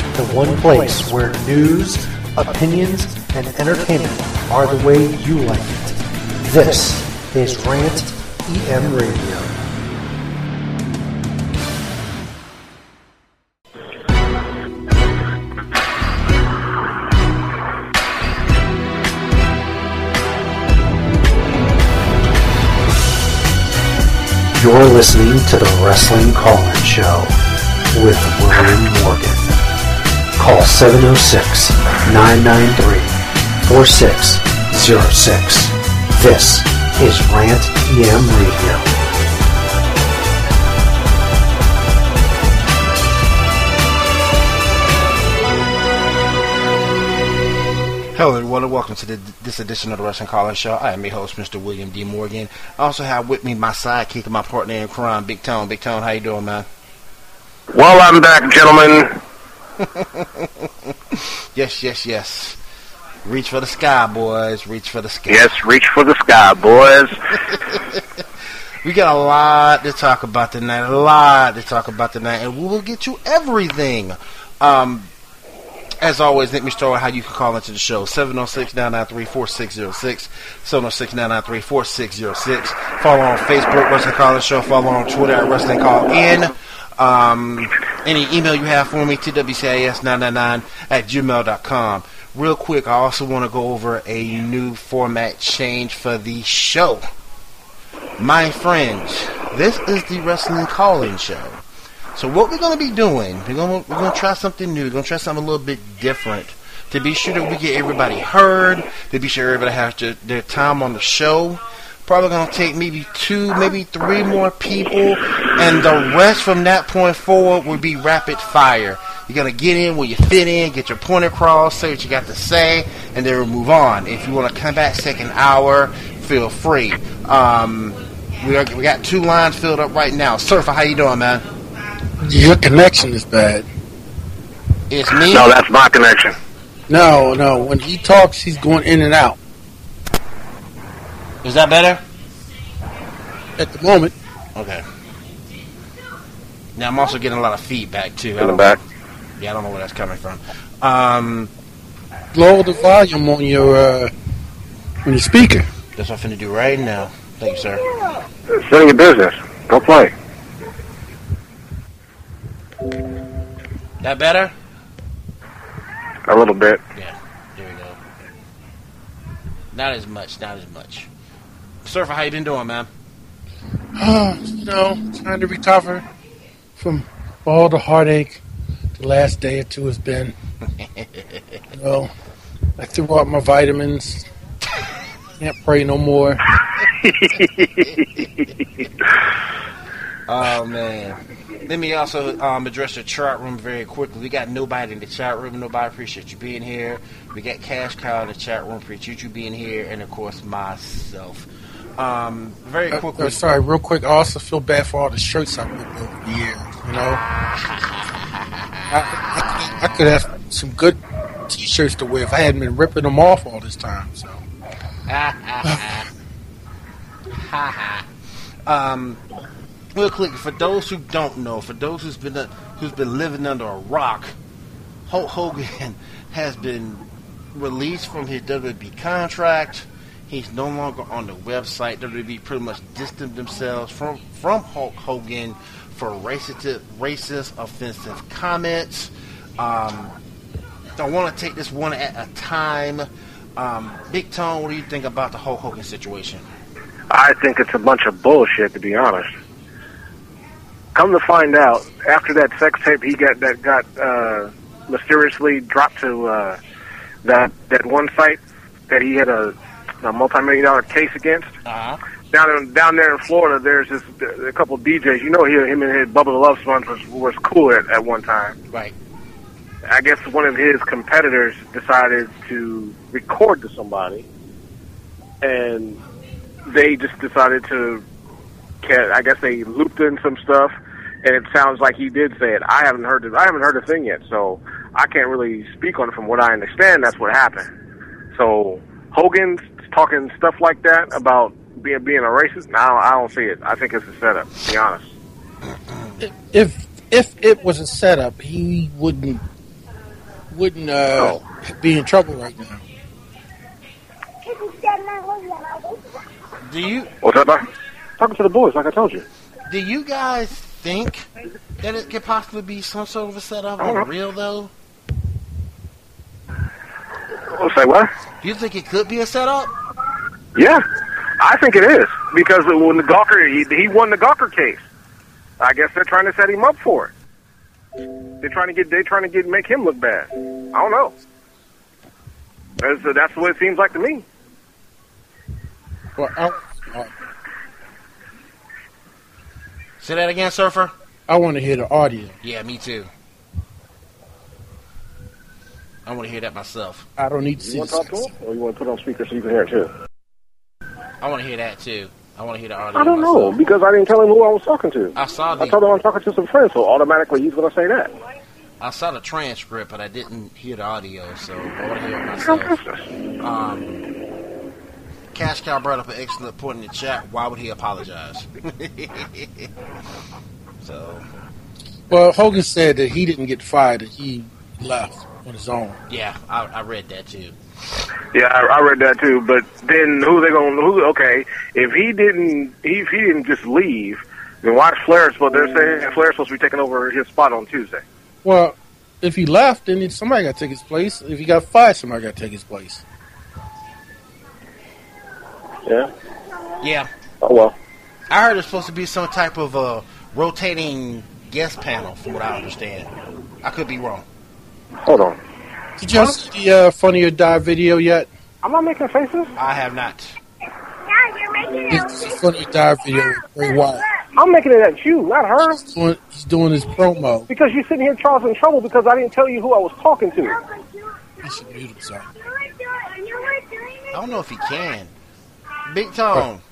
the one place where news, opinions, and entertainment are the way you like it. This is Rant EM Radio. You're listening to the Wrestling Call-In Show with William Morgan. Call 706-993-4606. This is Rant EM Radio. Hello everyone and welcome to this edition of the Wrestling Call-In Show. I am your host, Mr. William D. Morgan. I also have with me my sidekick and my partner in crime, Big Tone. Big Tone, how you doing, man? Well, I'm back, gentlemen. Yes. Reach for the sky, boys. Reach for the sky. Yes, reach for the sky, boys. We got a lot to talk about tonight. And we will get you everything. As always, let me start with how you can call into the show. 706-993-4606. 706-993-4606. Follow on Facebook, Wrestling Call-In Show. Follow on Twitter at Wrestling Call-In. Any email you have for me, twcis999@gmail.com. Real quick, I also want to go over a new format change for the show. My friends, this is the Wrestling Call-In Show. So what we're going to be doing, we're going to try something new. We're going to try something a little bit different to be sure that we get everybody heard, to be sure everybody has their time on the show. Probably going to take maybe 2, maybe 3 more people, and the rest from that point forward will be rapid fire. You're going to get in where you fit in, get your point across, say what you got to say, and then we'll move on. If you want to come back second hour, feel free. We got 2 lines filled up right now. Surfer, how you doing, man? Your connection is bad. It's me? No, that's my connection. No. When he talks, he's going in and out. Is that better? At the moment. Okay. Now, I'm also getting a lot of feedback, too. In the back. Yeah, I don't know where that's coming from. Lower the volume on your speaker. That's what I'm finna do right now. Thank you, sir. It's none of your business. Go play. That better? A little bit. Yeah, there we go. Not as much. Surfer, how you been doing, man? Trying to recover from all the heartache the last day or 2 has been. I threw out my vitamins. Can't pray no more. Oh, man. Let me also address the chat room very quickly. We got nobody in the chat room. Nobody appreciate you being here. We got Cash Cow in the chat room. Appreciate you being here. And, of course, myself. Very quickly. Sorry, real quick. I also feel bad for all the shirts I ripped over the years. I could have some good T-shirts to wear if I hadn't been ripping them off all this time. So. Real quick, for those who don't know, for those who's been living under a rock, Hulk Hogan has been released from his WWE contract. He's no longer on the website. WWE pretty much distanced themselves from Hulk Hogan for racist, offensive comments. I want to take this one at a time. Big Tone, what do you think about the Hulk Hogan situation? I think it's a bunch of bullshit, to be honest. Come to find out, after that sex tape he got mysteriously dropped to that one site that he had a multi-million-dollar case against. Uh-huh. Down there in Florida, there's a couple of DJs. You know, him and his Bubba the Love Sponge was cool at one time. Right. I guess one of his competitors decided to record to somebody, and they just decided to. I guess they looped in some stuff, and it sounds like he did say it. I haven't heard the thing yet, so I can't really speak on it. From what I understand, that's what happened. So Hogan's talking stuff like that about being a racist. No, I don't see it. I think it's a setup, to be honest. If it was a setup, he wouldn't wouldn't be in trouble right now. Do you? What's up, man? Talking to the boys, like I told you. Do you guys think that it could possibly be some sort of a setup on real though? Say what? Do you think it could be a setup? Yeah, I think it is because when the Gawker he won the Gawker case. I guess they're trying to set him up for it. They're trying to make him look bad. I don't know. That's what it seems like to me. Well, Say that again, Surfer. I want to hear the audio. Yeah, me too. I want to hear that myself. I don't need to see. You want to talk to him, or you want to put it on speaker so you can hear it too? I want to hear that too. I want to hear the audio. I don't know because I didn't tell him who I was talking to. I told him I'm talking to some friends, so automatically he's going to say that. I saw the transcript, but I didn't hear the audio, so I want to hear it myself. Cash Cow brought up an excellent point in the chat. Why would he apologize? So, well, Hogan said that he didn't get fired; that he left on his own. Yeah, I read that too. Yeah, I read that too. But then okay, if he didn't just leave, then why Flair? But they're saying Flair's supposed to be taking over his spot on Tuesday. Well, if he left, then somebody got to take his place. If he got fired, somebody got to take his place. Yeah. Yeah. Oh well. I heard there's supposed to be some type of rotating guest panel, from what I understand. I could be wrong. Hold on. Did you see the Funny or Die video yet? I'm not making faces. I have not. Yeah, you're making it. It's a Funny or Die video with Bray Wyatt. I'm making it at you, not her. He's doing his promo. Because you're sitting here causing trouble because I didn't tell you who I was talking to. He should mute himself. I don't know if he can. Big Tone.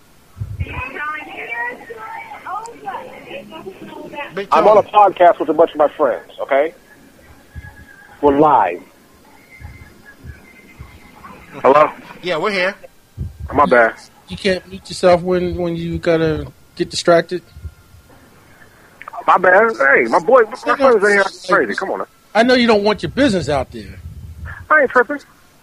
Big Tone. I'm on a podcast with a bunch of my friends, okay? We're live. Hello? Yeah, we're here. My bad. You can't mute yourself when you gotta get distracted. My bad. Hey, my friends are here crazy. Come on now. I know you don't want your business out there. I ain't tripping.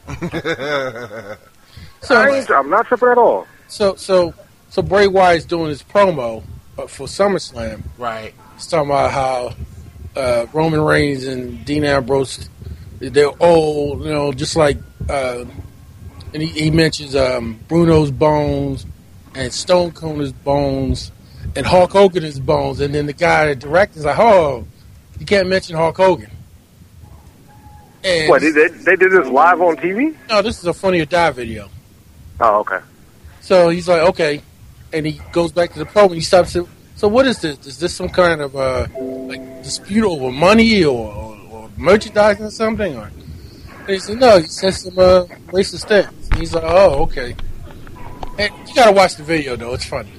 I'm not tripping at all. So Bray Wyatt's doing his promo for SummerSlam. Right. He's talking about how Roman Reigns and Dean Ambrose, they're old, just like, and he mentions Bruno's bones and Stone Cold's bones and Hulk Hogan's bones, and then the guy, the director's like, oh, you can't mention Hulk Hogan. And what, they did this live on TV? No, this is a Funny or Die video. Oh, okay. So he's like, okay, and he goes back to the promo. And he stops it. So what is this? Is this some kind of dispute over money or merchandising or something? Or and he said, no, he said some racist things. And he's like, oh, okay. And you gotta watch the video though; it's funny.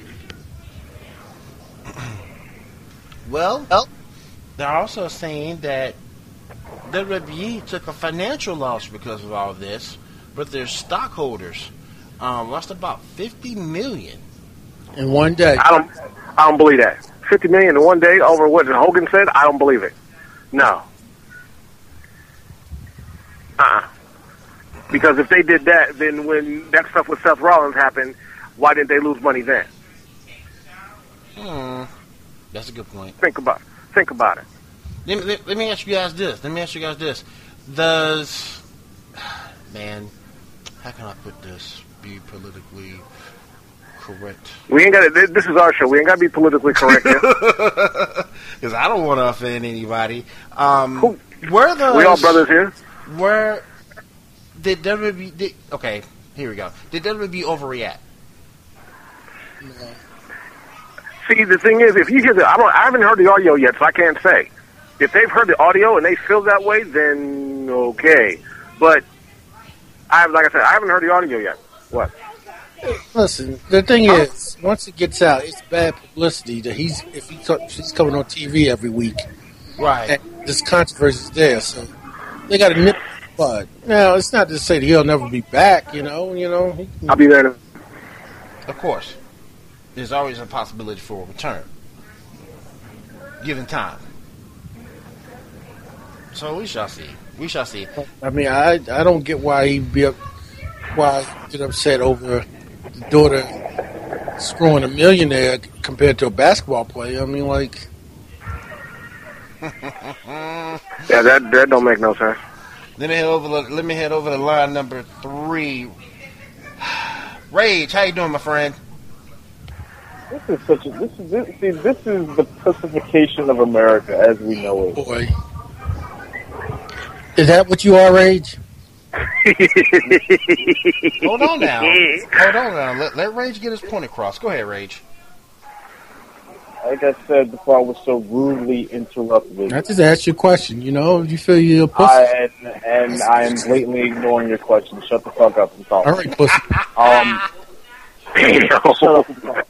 Well, they're also saying that WWE took a financial loss because of all of this, but their stockholders lost about $50 million in one day. I don't believe that. $50 million in one day over what Hogan said. I don't believe it. No. Because if they did that, then when that stuff with Seth Rollins happened, why didn't they lose money then? That's a good point. Think about it. Let me ask you guys this. Does, man, how can I put this? Be politically correct. We ain't got to. This is our show. We ain't got to be politically correct here. Because I don't want to offend anybody. Where those? We all brothers here. Where did WWE? Okay, here we go. Did WWE overreact? No. See, the thing is, if you hear I haven't heard the audio yet, so I can't say. If they've heard the audio and they feel that way, then okay. But like I said, I haven't heard the audio yet. What? Listen, the thing is, once it gets out, it's bad publicity that he's coming on TV every week. Right. And this controversy is there, so they got to nip the bud. Now, it's not to say that he'll never be back, I'll be there. Of course. There's always a possibility for a return, given time. So we shall see. We shall see. I mean, I don't get why he get upset over the daughter screwing a millionaire compared to a basketball player. I mean, like, Yeah, that don't make no sense. Let me head over to line number 3. Rage, how you doing, my friend? This is the pussification of America as we know it. boy, is that what you are, Rage? Hold on now. Let Rage get his point across. Go ahead, Rage. Like I said before, I was so rudely interrupted. I just asked you a question. You know, you feel you're a pussy. I am blatantly ignoring your question. Shut the fuck up and talk. All right, pussy. Shut up and talk.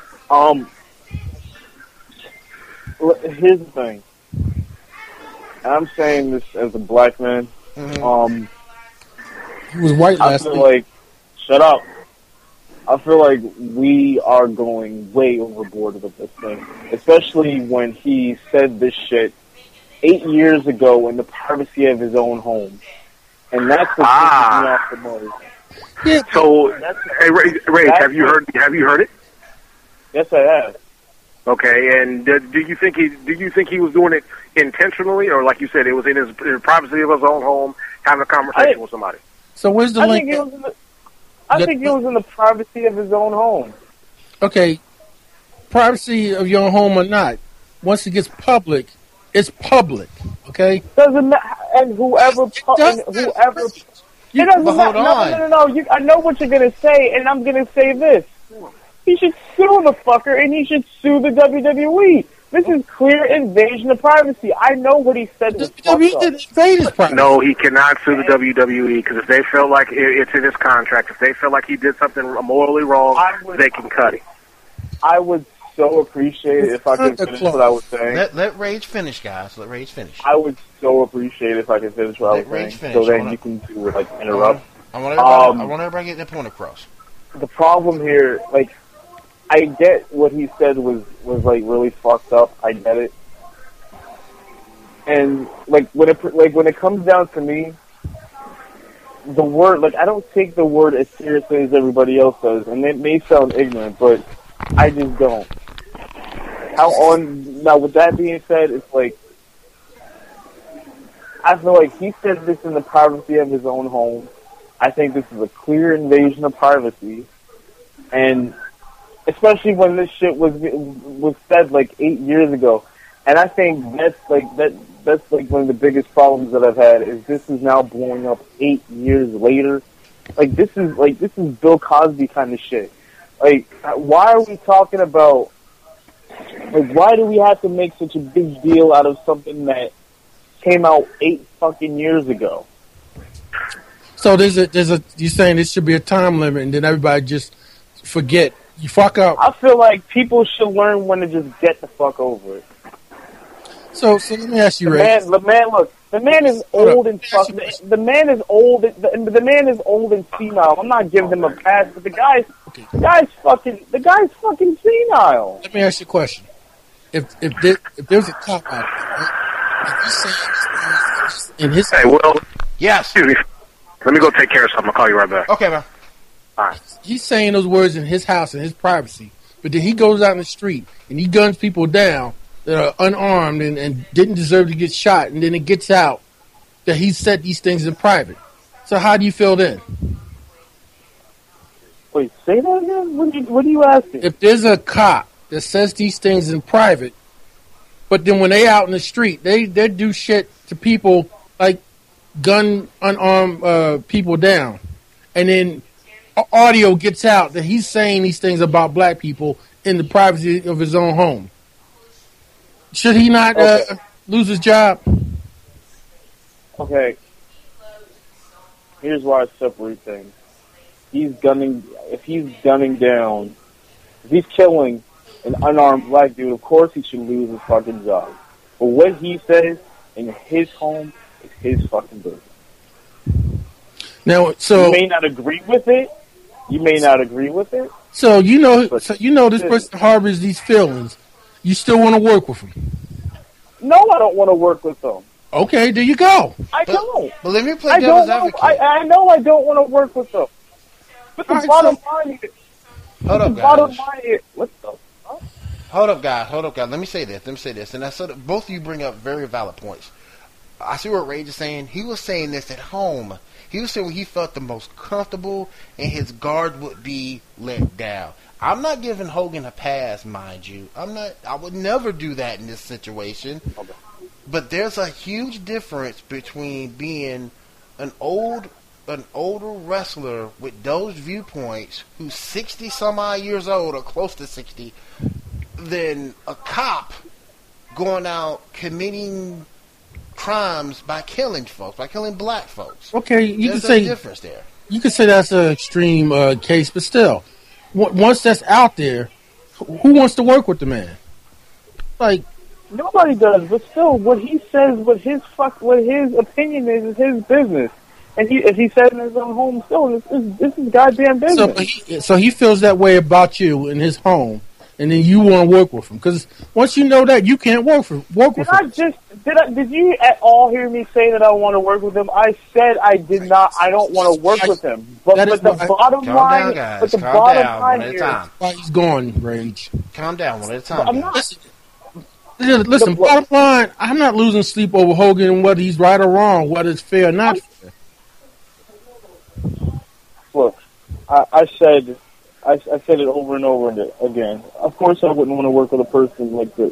Here's the thing. I'm saying this as a black man. Mm-hmm. He was white I last feel week. like, shut up. I feel like we are going way overboard with this thing, especially when he said this shit 8 years ago in the privacy of his own home, and that's what pisses me off the most. Yeah. So, hey, Ray, have you heard it? Yes, I have. Okay, and do you think he was doing it intentionally, or like you said, it was in the privacy of his own home, having a conversation with somebody? So where's the I link? think it was in the privacy of his own home. Okay, privacy of your own home or not, once it gets public, it's public. Okay. Doesn't matter, and whoever. It doesn't matter. No. I know what you're gonna say, and I'm gonna say this. He should sue the fucker, and he should sue the WWE. This is clear invasion of privacy. I know what he said was fucked up. Invade his privacy. No, he cannot sue the WWE because if they feel like it's in his contract, if they feel like he did something morally wrong, they can cut him. I would so appreciate it if I could finish what I was saying. Let Rage finish, guys. Let Rage finish. I would so appreciate it if I could finish what I was saying. Finish. So then you can do it, like interrupt. I want everybody to get their point across. The problem here, like, I get what he said was like really fucked up. I get it, and when it comes down to me, the word, like, I don't take the word as seriously as everybody else does, and it may sound ignorant, but I just don't. Now, with that being said, it's like I feel like he said this in the privacy of his own home. I think this is a clear invasion of privacy, and especially when this shit was said like 8 years ago, and I think that's like one of the biggest problems that I've had is this is now blowing up 8 years later. This is Bill Cosby kind of shit. Like, why are we talking about? Like, why do we have to make such a big deal out of something that came out 8 fucking years ago? So you're saying there should be a time limit, and then everybody just forget. You fuck up. I feel like people should learn when to just get the fuck over it. So let me ask you, Ray. The man is old and fucking. The man is old. The man is old and senile. I'm not giving him a pass, but the guy's fucking senile. Let me ask you a question. If there's a cop out there, right? If you say in his Yes. Excuse me. Let me go take care of something. I'll call you right back. Okay, man. All right. He's saying those words in his house, in his privacy, but then he goes out in the street and he guns people down that are unarmed and didn't deserve to get shot, and then it gets out that he said these things in private. So how do you feel then? Wait, say that again? What are you asking? If there's a cop that says these things in private, but then when they out in the street, they do shit to people like gun unarmed people down, and then audio gets out that he's saying these things about black people in the privacy of his own home. Should he not lose his job? Okay. Here's why I separate things. If he's killing an unarmed black dude, of course he should lose his fucking job. But what he says in his home is his fucking business. Now, so you may not agree with it. So this person harbors these feelings. You still want to work with him? No, I don't want to work with him. Okay, there you go. I don't. But let me play I don't devil's know. advocate. I know I don't want to work with them. But the All right, bottom line is, Hold up, bottom guys. line is, what the fuck? Hold up, guys. Let me say this. And that's so that both of you bring up very valid points. I see what Rage is saying. He was saying this at home. He was saying when he felt the most comfortable and his guard would be let down. I'm not giving Hogan a pass, mind you. I would never do that in this situation. Okay. But there's a huge difference between being an older wrestler with those viewpoints who's 60 some odd years old or close to 60 than a cop going out committing crimes by killing folks, by killing black folks. Okay, you There's can say a difference there. You could say that's an extreme case, but still, once that's out there, who wants to work with the man? Like, Nobody does, but still, what he says, what his opinion is his business. And if he said in his own home, still, this is goddamn business. so he feels that way about you in his home, and then you want to work with him because once you know that, you can't work with him. Did you at all hear me say that I want to work with him? I said I did not. I don't want to work with him. But the bottom line, but the bottom line here, he's gone, Rage. Calm down one at a time. I'm not. Listen, bottom line, I'm not losing sleep over Hogan and whether he's right or wrong, whether it's fair or not fair. Look, I said it over and over again. Of course, I wouldn't want to work with a person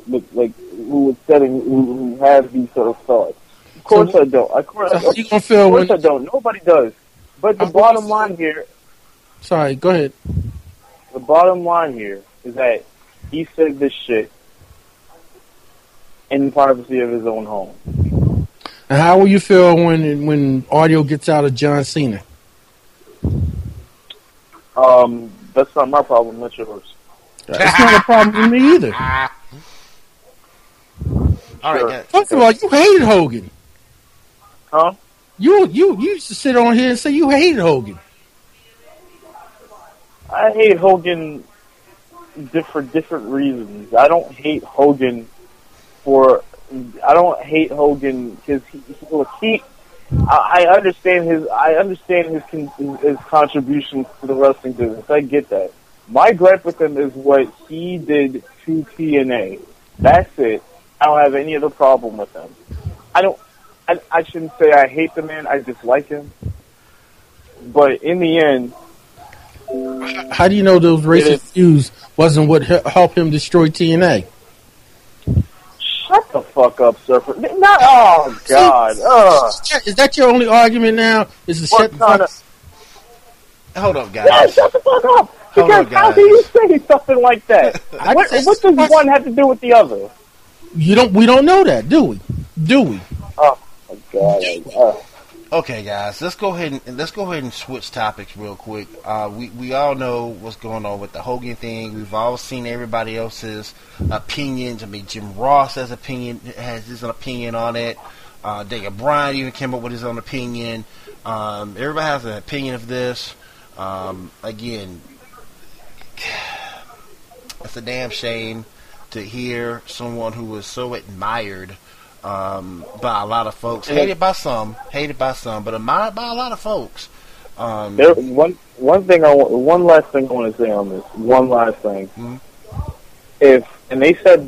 who has these sort of thoughts. Of course, I don't. Of course, I don't. Nobody does. But the bottom line here. Sorry, go ahead. The bottom line here is that he said this shit in the privacy of his own home. And how will you feel when audio gets out of John Cena? That's not my problem. That's yours. That's not a problem with me either. All right, guys. First of all, you hated Hogan. Huh? You used to sit on here and say you hated Hogan. I hate Hogan for different reasons. I don't hate Hogan because I understand his contributions to the wrestling business. I get that. My gripe with him is what he did to TNA. That's it. I don't have any other problem with him. I shouldn't say I hate the man. I dislike him. But in the end, how do you know those racist views wasn't what helped him destroy TNA? Shut the fuck up, Surfer. Oh, God. Is that your only argument now? Is to shut the fuck up? Hold up, guys. Yeah, shut the fuck up. Because how do you say something like that? What does one have to do with the other? We don't know that, do we? Oh, my God. Okay, guys, let's go ahead and switch topics real quick. We all know what's going on with the Hogan thing. We've all seen everybody else's opinions. I mean, Jim Ross has his opinion on it. Daniel Bryan even came up with his own opinion. Everybody has an opinion of this. Again, it's a damn shame to hear someone who was so admired by a lot of folks, hated by some, but admired by a lot of folks. One last thing I want to say on this. One last thing. Mm-hmm. They said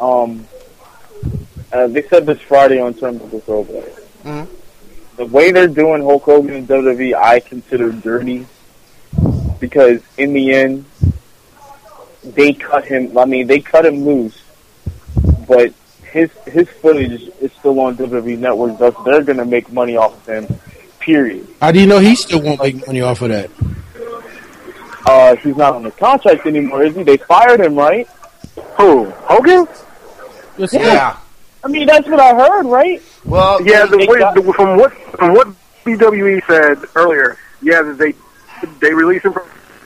this Friday on Terms of Over. Mm-hmm. The way they're doing Hulk Hogan in WWE, I consider dirty because in the end, they cut him. I mean, they cut him loose, but his footage is still on WWE Network, thus they're going to make money off of him, period. How do you know he still won't make money off of that? He's not on the contract anymore, is he? They fired him, right? Who? Hogan? Yeah. I mean, that's what I heard, right? Well, yeah, from what WWE said earlier, yeah, that they released him from...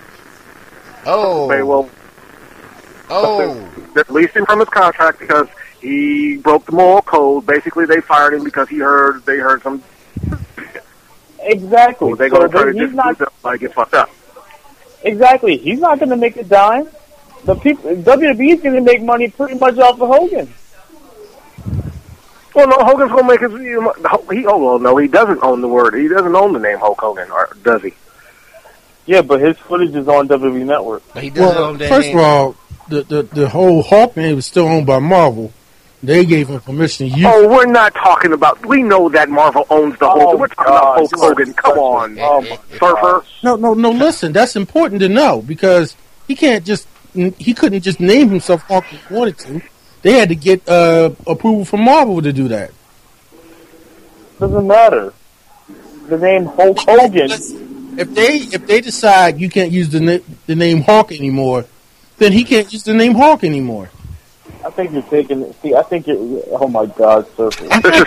They released him from his contract because he broke the moral code. Basically, they fired him because they heard some. Exactly. So they're going to try to dispute them like it's fucked up. Exactly. He's not going to make a dime. WWE is going to make money pretty much off of Hogan. Well, no, Hogan's gonna make his. He doesn't own the word. He doesn't own the name Hulk Hogan, or does he? Yeah, but his footage is on WWE Network. But he doesn't own that first name. of all, the whole Hulk name is still owned by Marvel. They gave him permission to use. Oh, we're not talking about. We know that Marvel owns the whole. We're talking about Hulk Hogan. Come on, Surfer. No. Listen, that's important to know because he couldn't just name himself Hulk if he wanted to. They had to get approval from Marvel to do that. Doesn't matter. The name Hulk Hogan. If they decide you can't use the name Hulk anymore, then he can't use the name Hulk anymore. I think you're taking it. See, I think you're. Oh my God, Surfer.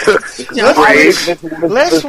Let's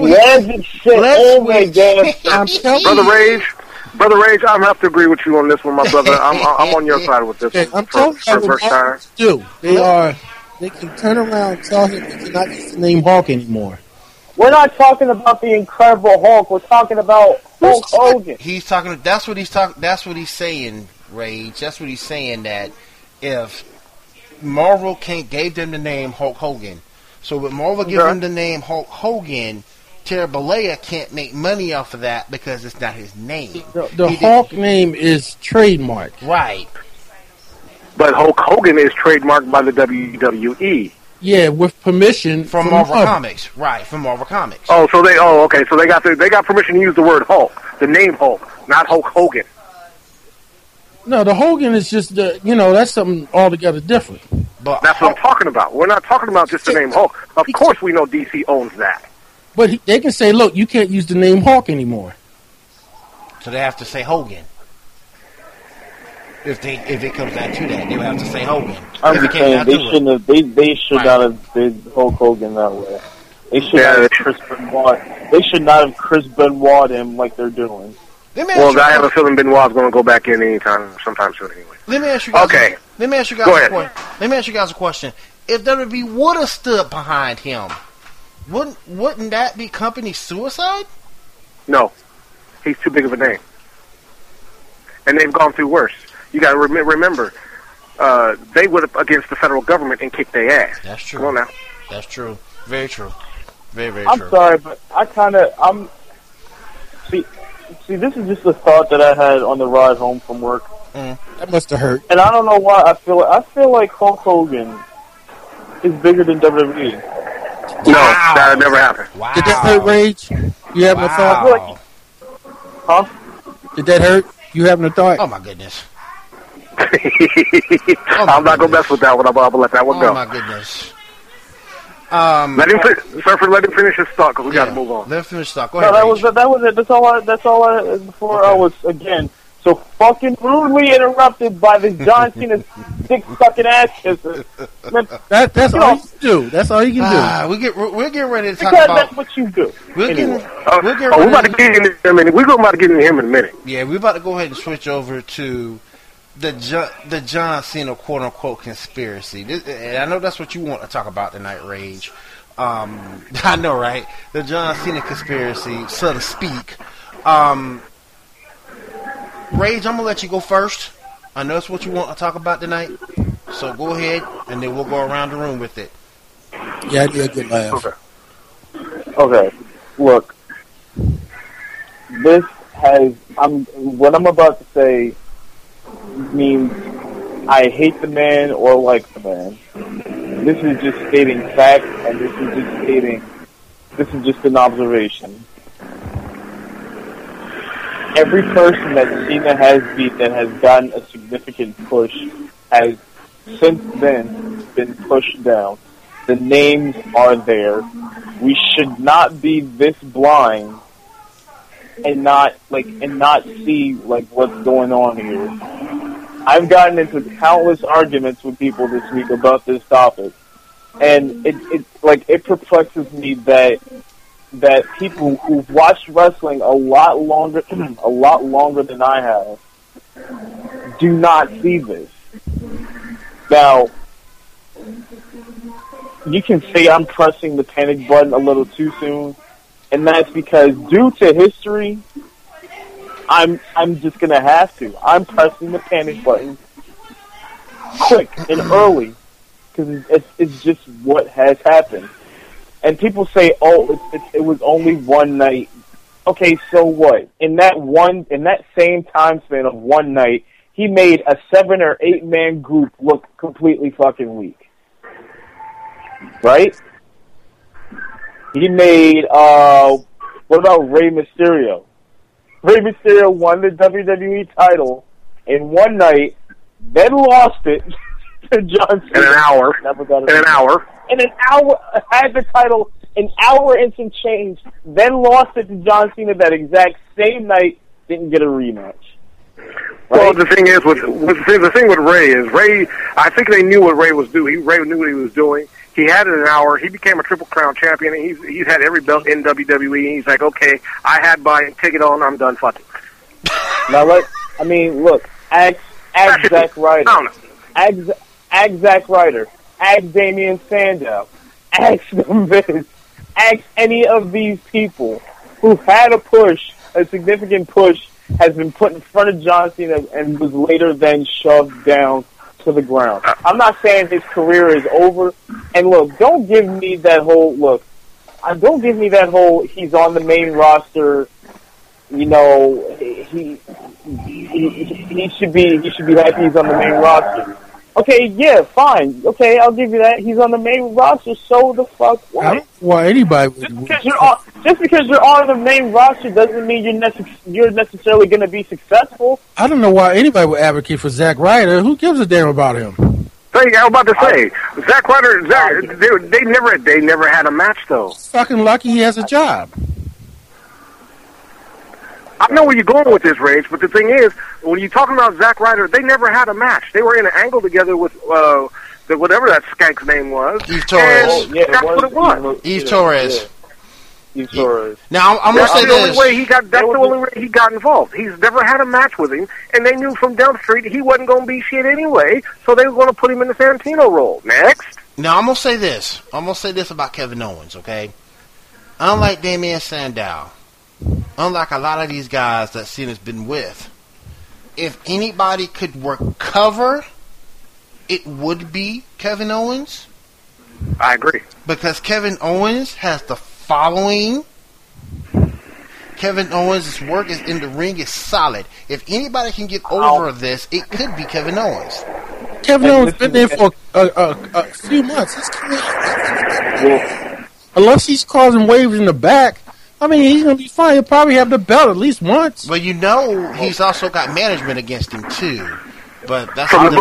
Brother Rage, I'm have to agree with you on this one, my brother. I'm on your side with this Okay, one I'm telling for you the first what time. Marvels do. They can turn around and tell him he cannot use the name Hulk anymore. We're not talking about the Incredible Hulk. We're talking about Hulk Hogan. He's talking. That's what he's talking. That's what he's saying, Rage. That's what he's saying. That if Marvel gave them the name Hulk Hogan, so with Marvel give him the name Hulk Hogan, Terry Bollea can't make money off of that because it's not his name. The Hulk name is trademarked. Right. But Hulk Hogan is trademarked by the WWE. Yeah, with permission from Marvel Comics. Right, from Marvel Comics. Oh, so okay, so they got permission to use the word Hulk, the name Hulk, not Hulk Hogan. No, the Hogan is just that's something altogether different. But that's what I'm talking about. We're not talking about just the name Hulk. Of course, we know DC owns that. But they can say, look, you can't use the name Hulk anymore. So they have to say Hogan. If it comes down to that, they would have to say Hogan. I'm just saying they should not have did Hulk Hogan that way. They should not have Chris Benoit. They should not have Chris Benoit him like they're doing. Well, I have a feeling Benoit's going to go back in sometime soon anyway. Let me ask you guys. Okay. Let me ask you guys a question. If WWE would have stood behind him, wouldn't that be company suicide? No, he's too big of a name, and they've gone through worse. You got to remember, they would have against the federal government and kicked their ass. That's true. Come on now. That's true. Very true. Very, very true. I'm sorry, but See, this is just a thought that I had on the ride home from work. That must have hurt. And I don't know why I feel like Hulk Hogan is bigger than WWE. No, that never happened. Wow. Did that hurt, Rage? You having a thought? Huh? Did that hurt? You having a thought? Oh my goodness. I'm not gonna mess with that one. I'm gonna let that one go. Oh my goodness. Let him finish his thought because we got to move on. Let him finish his thought. Go ahead. That was it. That's all I. Before I was again so fucking rudely interrupted by this John Cena dick sucking ass kisser. That's all you can do. That's all you can do. We're getting ready to talk because about. That's what you do. We're about to get into him in a minute. We're about to get into him in a minute. Yeah, we're about to go ahead and switch over to the John Cena quote unquote conspiracy. And I know that's what you want to talk about tonight, Rage. I know, right? The John Cena conspiracy, so to speak. Rage, I'm gonna let you go first. I know that's what you want to talk about tonight. So go ahead, and then we'll go around the room with it. Yeah, I did a good laugh. Okay. Look, what I'm about to say means I hate the man or like the man. This is just stating facts, and this is just an observation. Every person that Cena has beat that has gotten a significant push has since then been pushed down. The names are there. We should not be this blind and not see what's going on here. I've gotten into countless arguments with people this week about this topic, and it perplexes me that people who've watched wrestling a lot longer than I have do not see this. Now, you can say I'm pressing the panic button a little too soon, and that's because due to history, I'm just gonna have to. I'm pressing the panic button quick and early because it's just what has happened. And people say, "Oh, it was only one night." Okay, so what? In that same time span of one night, he made a 7 or 8 man group look completely fucking weak. Right? He made what about Rey Mysterio? Rey Mysterio won the WWE title in one night, then lost it to John Cena. In an hour. In an hour, had the title an hour and some change, then lost it to John Cena that exact same night, didn't get a rematch. Right? Well, the thing is, the thing with Ray is, I think they knew what Ray was doing. Ray knew what he was doing. He had it in an hour. He became a Triple Crown champion, and he's had every belt in WWE, and he's like, okay, I had mine, take it on, I'm done fucking. Now, look, ask Zack Ryder. Ask Zack Ryder. Ask Damian Sandow. Ask The Miz. Ask any of these people who had a significant push, has been put in front of John Cena and was later then shoved down to the ground. I'm not saying his career is over. And look, don't give me that whole he's on the main roster. You know, he should be happy he's on the main roster. Okay, yeah, fine. Okay, I'll give you that. He's on the main roster, so the fuck what? I don't know why anybody would. Just because you're on the main roster doesn't mean you're necessarily going to be successful. I don't know why anybody would advocate for Zack Ryder. Who gives a damn about him? I was about to say, Zack Ryder, they never had a match though. Fucking lucky he has a job. I know where you're going with this, Rage, but the thing is, when you're talking about Zack Ryder, they never had a match. They were in an angle together with whatever that skank's name was. Eve Torres. That's what it was. Eve Torres. Eve Torres. Now, I'm going to say this. That's the only way he got involved. He's never had a match with him, and they knew from down the street he wasn't going to be shit anyway, so they were going to put him in the Santino role. Next. Now, I'm going to say this. I'm going to say this about Kevin Owens, okay? Unlike Damian Sandow, unlike a lot of these guys that Cena's been with, if anybody could recover, it would be Kevin Owens. I agree. Because Kevin Owens has the following. Kevin Owens' work is in the ring is solid. If anybody can get over this, it could be Kevin Owens. Kevin Owens been there for a few months. He's unless he's causing waves in the back, I mean, he's going to be fine. He'll probably have the belt at least once. Well, you know, he's also got management against him too. But that's from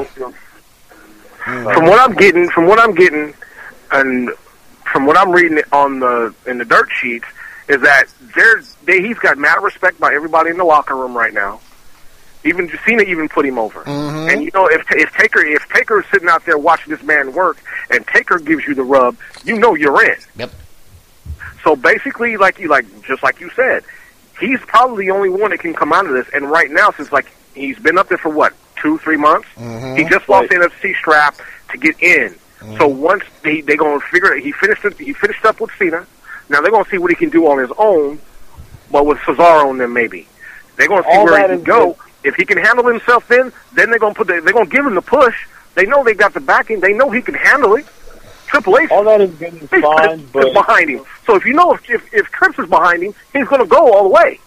what I'm getting, and from what I'm reading in the dirt sheets, is that he's got mad respect by everybody in the locker room right now. Even Cena even put him over. Mm-hmm. And you know, if Taker is sitting out there watching this man work, and Taker gives you the rub, you know you're in. Yep. So basically, just like you said, he's probably the only one that can come out of this. And right now, since he's been up there for 2-3 months, he just lost the NFC strap to get in. Mm-hmm. So once they're gonna figure it, he finished up with Cena. Now they're gonna see what he can do on his own, but with Cesaro and them maybe they're gonna see where he can go. Good. If he can handle himself, then they're gonna give him the push. They know they got the backing. They know he can handle it. Triple H. All that is good and fine, but behind him. So if you know if Trips is behind him, he's going to go all the way.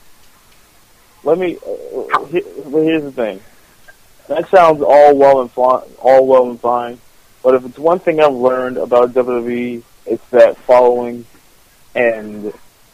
Here's the thing. That sounds all well and fine. But if it's one thing I've learned about WWE, it's that followings and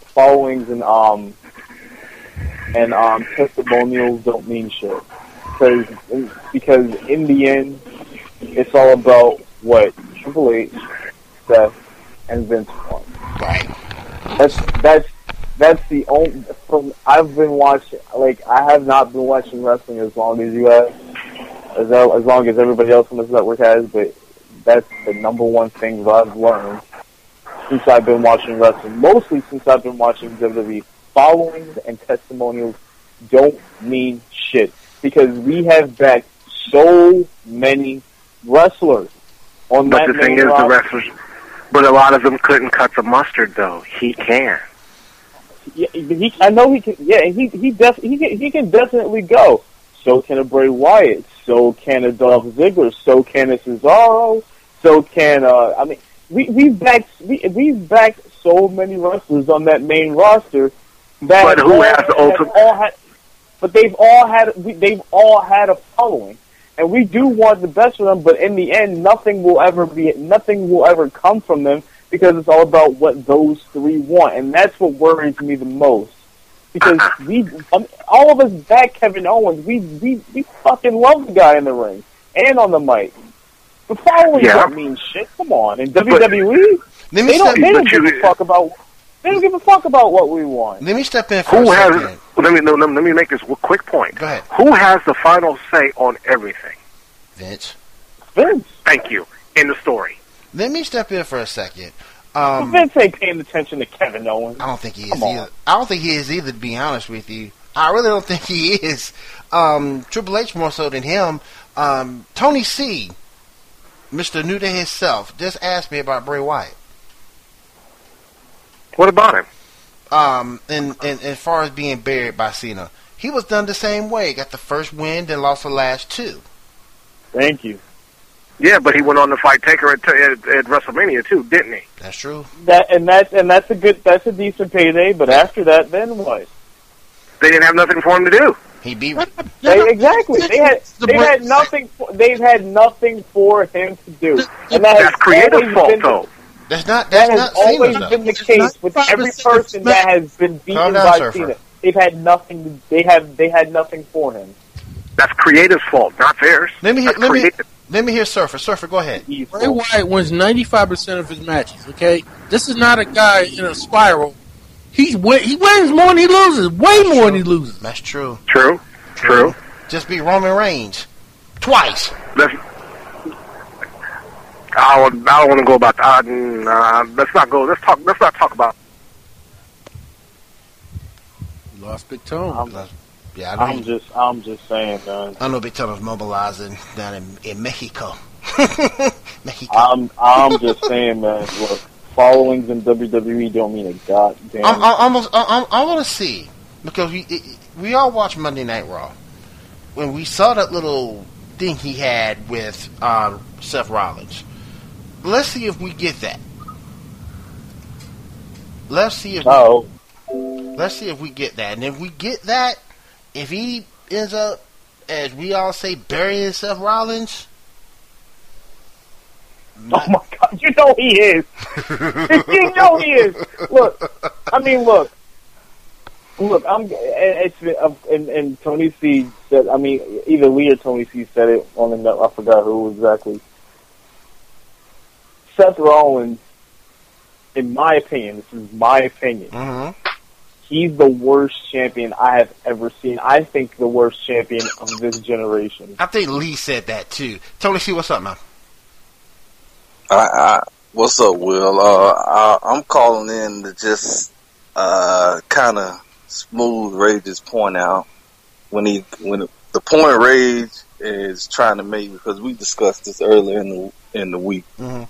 testimonials don't mean shit. Because in the end, it's all about what Triple H, Seth, and Vince want. Right. That's the only. I've been watching. I have not been watching wrestling as long as you have, as long as everybody else on this network has. But that's the number one thing that I've learned since I've been watching wrestling. Mostly since I've been watching WWE. Followings and testimonials don't mean shit because we have backed so many wrestlers. But the thing is, the wrestlers, but a lot of them couldn't cut the mustard, though. He can. Yeah, I know he can. Yeah, he can definitely go. So can a Bray Wyatt. So can a Dolph Ziggler. So can a Cesaro. So can we've backed so many wrestlers on that main roster that But who has the ultimate? But they've all had a following, and we do want the best for them. But in the end, nothing will ever come from them because it's all about what those three want, and that's what worries me the most. Because all of us back Kevin Owens, we fucking love the guy in the ring and on the mic. The following don't mean shit. Come on, in WWE, they don't give a fuck about. They don't give a fuck about what we want. Let me step in for a second. Let me make this quick point. Go ahead. Who has the final say on everything? Vince. Thank you. In the story. Let me step in for a second. Vince ain't paying attention to Kevin Owens. I don't think he is either. I don't think he is either, to be honest with you. I really don't think he is. Triple H more so than him. Tony C, Mr. New Day himself, just asked me about Bray Wyatt. What about him? And as far as being buried by Cena, he was done the same way. Got the first win, then lost the last two. Thank you. Yeah, but he went on to fight Taker at WrestleMania too, didn't he? That's true. That's a decent payday. But after that, then what? They didn't have nothing for him to do. He beat. Exactly. They had nothing. They've had nothing for him to do, and that's creative fault, though. That has always been the case with every person that has been beaten by Cena. They've had nothing. They had nothing for him. That's creative's fault, not theirs. Let me hear Surfer. Surfer, go ahead. Bray Wyatt wins 95% of his matches. Okay, this is not a guy in a spiral. He wins more than he loses. Way more than he loses. That's true. True. Just beat Roman Reigns twice. I don't want to go about that. Let's not go. Let's not talk about. You lost Big Tone. I'm just saying, man. I know Big Tone was mobilizing down in Mexico. I'm just saying, man. Look, followings in WWE don't mean a goddamn. I want to see, because we all watch Monday Night Raw. When we saw that little thing he had with Seth Rollins, let's see if we get that. Let's see if we get that, and if we get that, if he ends up, as we all say, burying Seth Rollins. Oh my God! You know he is. You know he is. Look. And Tony C said. I mean, either Lee or Tony C said it on the net. I forgot who exactly. Seth Rollins, in my opinion, this is my opinion. He's the worst champion I have ever seen. I think the worst champion of this generation. I think Lee said that too. Tony C, what's up, man? What's up, Will? I'm calling in to just kind of smooth Rage's point out when the point Rage is trying to make, because we discussed this earlier in the week.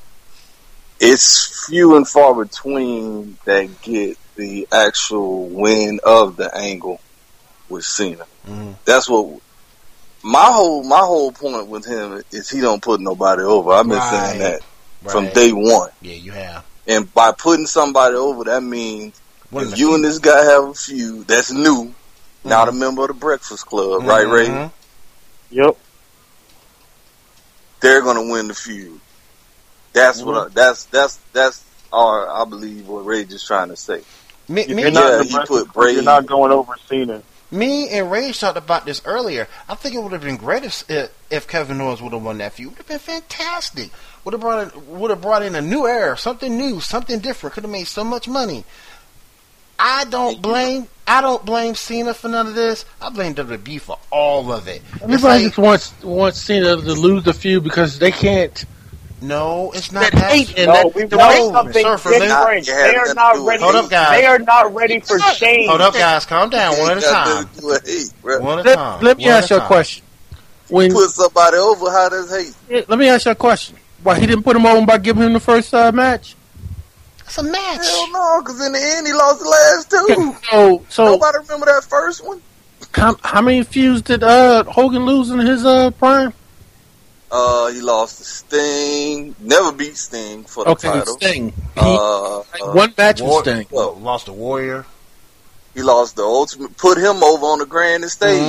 It's few and far between that get the actual win of the angle with Cena. That's what my whole point with him is. He don't put nobody over. I've been saying that from day one. Yeah, you have. And by putting somebody over, that means if you and this guy have a feud that's new, not a member of the Breakfast Club, right, Ray? Yep. They're gonna win the feud. That's what. That's I believe what Rage is trying to say. You're not going over Cena. Me and Rage talked about this earlier. I think it would have been great if Kevin Owens would have won that feud. It would have been fantastic. Would have brought in a new era, something new, something different. Could have made so much money. I don't blame Cena for none of this. I blame WWE for all of it. Everybody just wants Cena to lose the feud because they can't. No, it's not that. We want something different. They are not ready. Hold up, guys. They are not ready for change. Hold up, guys. Calm down. One at a time. One at a time. Let me ask you a question. When you put somebody over, how does hate? Let me ask you a question. Why he didn't put him over by giving him the first match? It's a match. Hell no, because in the end he lost the last two. So nobody remember that first one. How many feuds did Hogan lose in his prime? He lost to Sting. Never beat Sting for the title. Sting. One match with Sting. Lost to Warrior. He lost the Ultimate. Put him over on the grandest stage.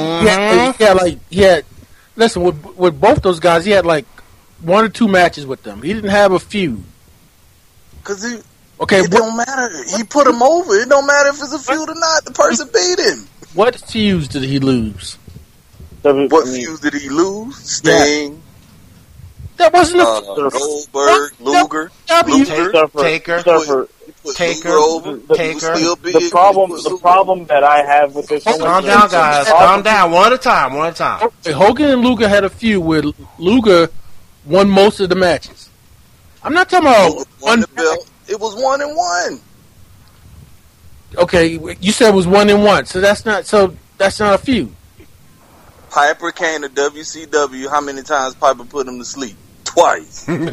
Listen, with both those guys, he had like 1 or 2 matches with them. He didn't have a feud. Cause it don't matter. He put him over. It don't matter if it's a feud or not. The person beat him. What feuds did he lose? What feuds did he lose? Sting. Yeah. That wasn't a Goldberg, Luger, Taker. The problem that I have with this. Calm down, guys. Calm down. One at a time. Okay, Hogan and Luger had a feud where Luger won most of the matches. I'm not talking about won the belt. It was 1-1. Okay, you said it was 1-1, so that's not a feud. Piper came to WCW. How many times Piper put him to sleep? Twice. And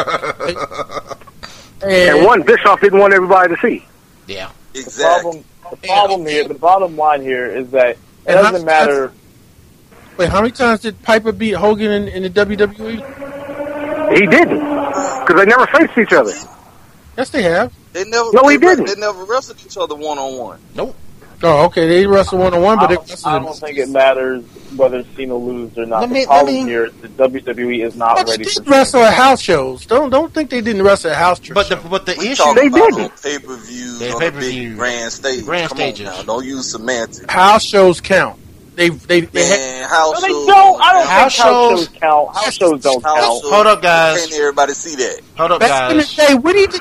one Bischoff didn't want everybody to see. Yeah, exactly. The problem here, the bottom line here is that it doesn't matter. Wait, how many times did Piper beat Hogan in the WWE? He didn't, because they never faced each other. Yes, they have. He didn't. They never wrestled each other one-on-one. Nope. Oh, okay. They wrestled 1-on-1, but I don't think it matters whether Cena loses or not. The problem here is the WWE is not ready for. They wrestle at house shows. Don't think they didn't wrestle at house shows. But the issue they didn't. Pay-per-views on the big grand stage. Come on now, don't use semantics. House shows count. They house shows. I don't think house shows count. House shows don't count. Hold up, guys. Can't everybody see that? Hold up, guys. Back in the day, what did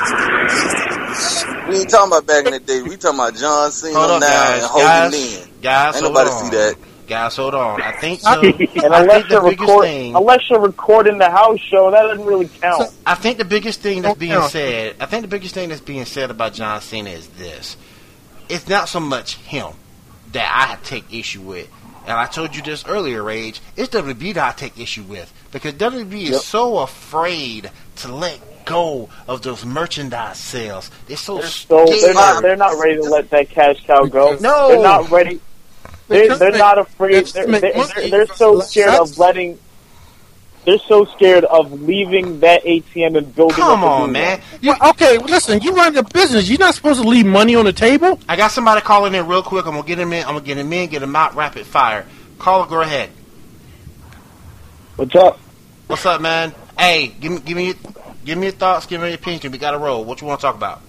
we ain't talking about back in the day. We talking about John Cena now and Hogan then. Guys, ain't nobody see that. Guys, hold on. I think so. And unless you're recording the house show, that doesn't really count. I think the biggest thing that's being said. I think the biggest thing that's being said about John Cena is this: it's not so much him that I take issue with. And I told you this earlier, Rage. It's WWE that I take issue with because WWE is so afraid to let go of those merchandise sales. They're they're not ready to let that cash cow go. No, they're not ready. They're not afraid. They're so scared of letting. They're so scared of leaving that ATM and building. Come on, man. Okay, listen. You run the business. You're not supposed to leave money on the table. I got somebody calling in real quick. I'm gonna get him in. Get him out rapid fire. Caller, go ahead. What's up? What's up, man? Hey, give me your thoughts. Give me your opinion. We got to roll. What you want to talk about?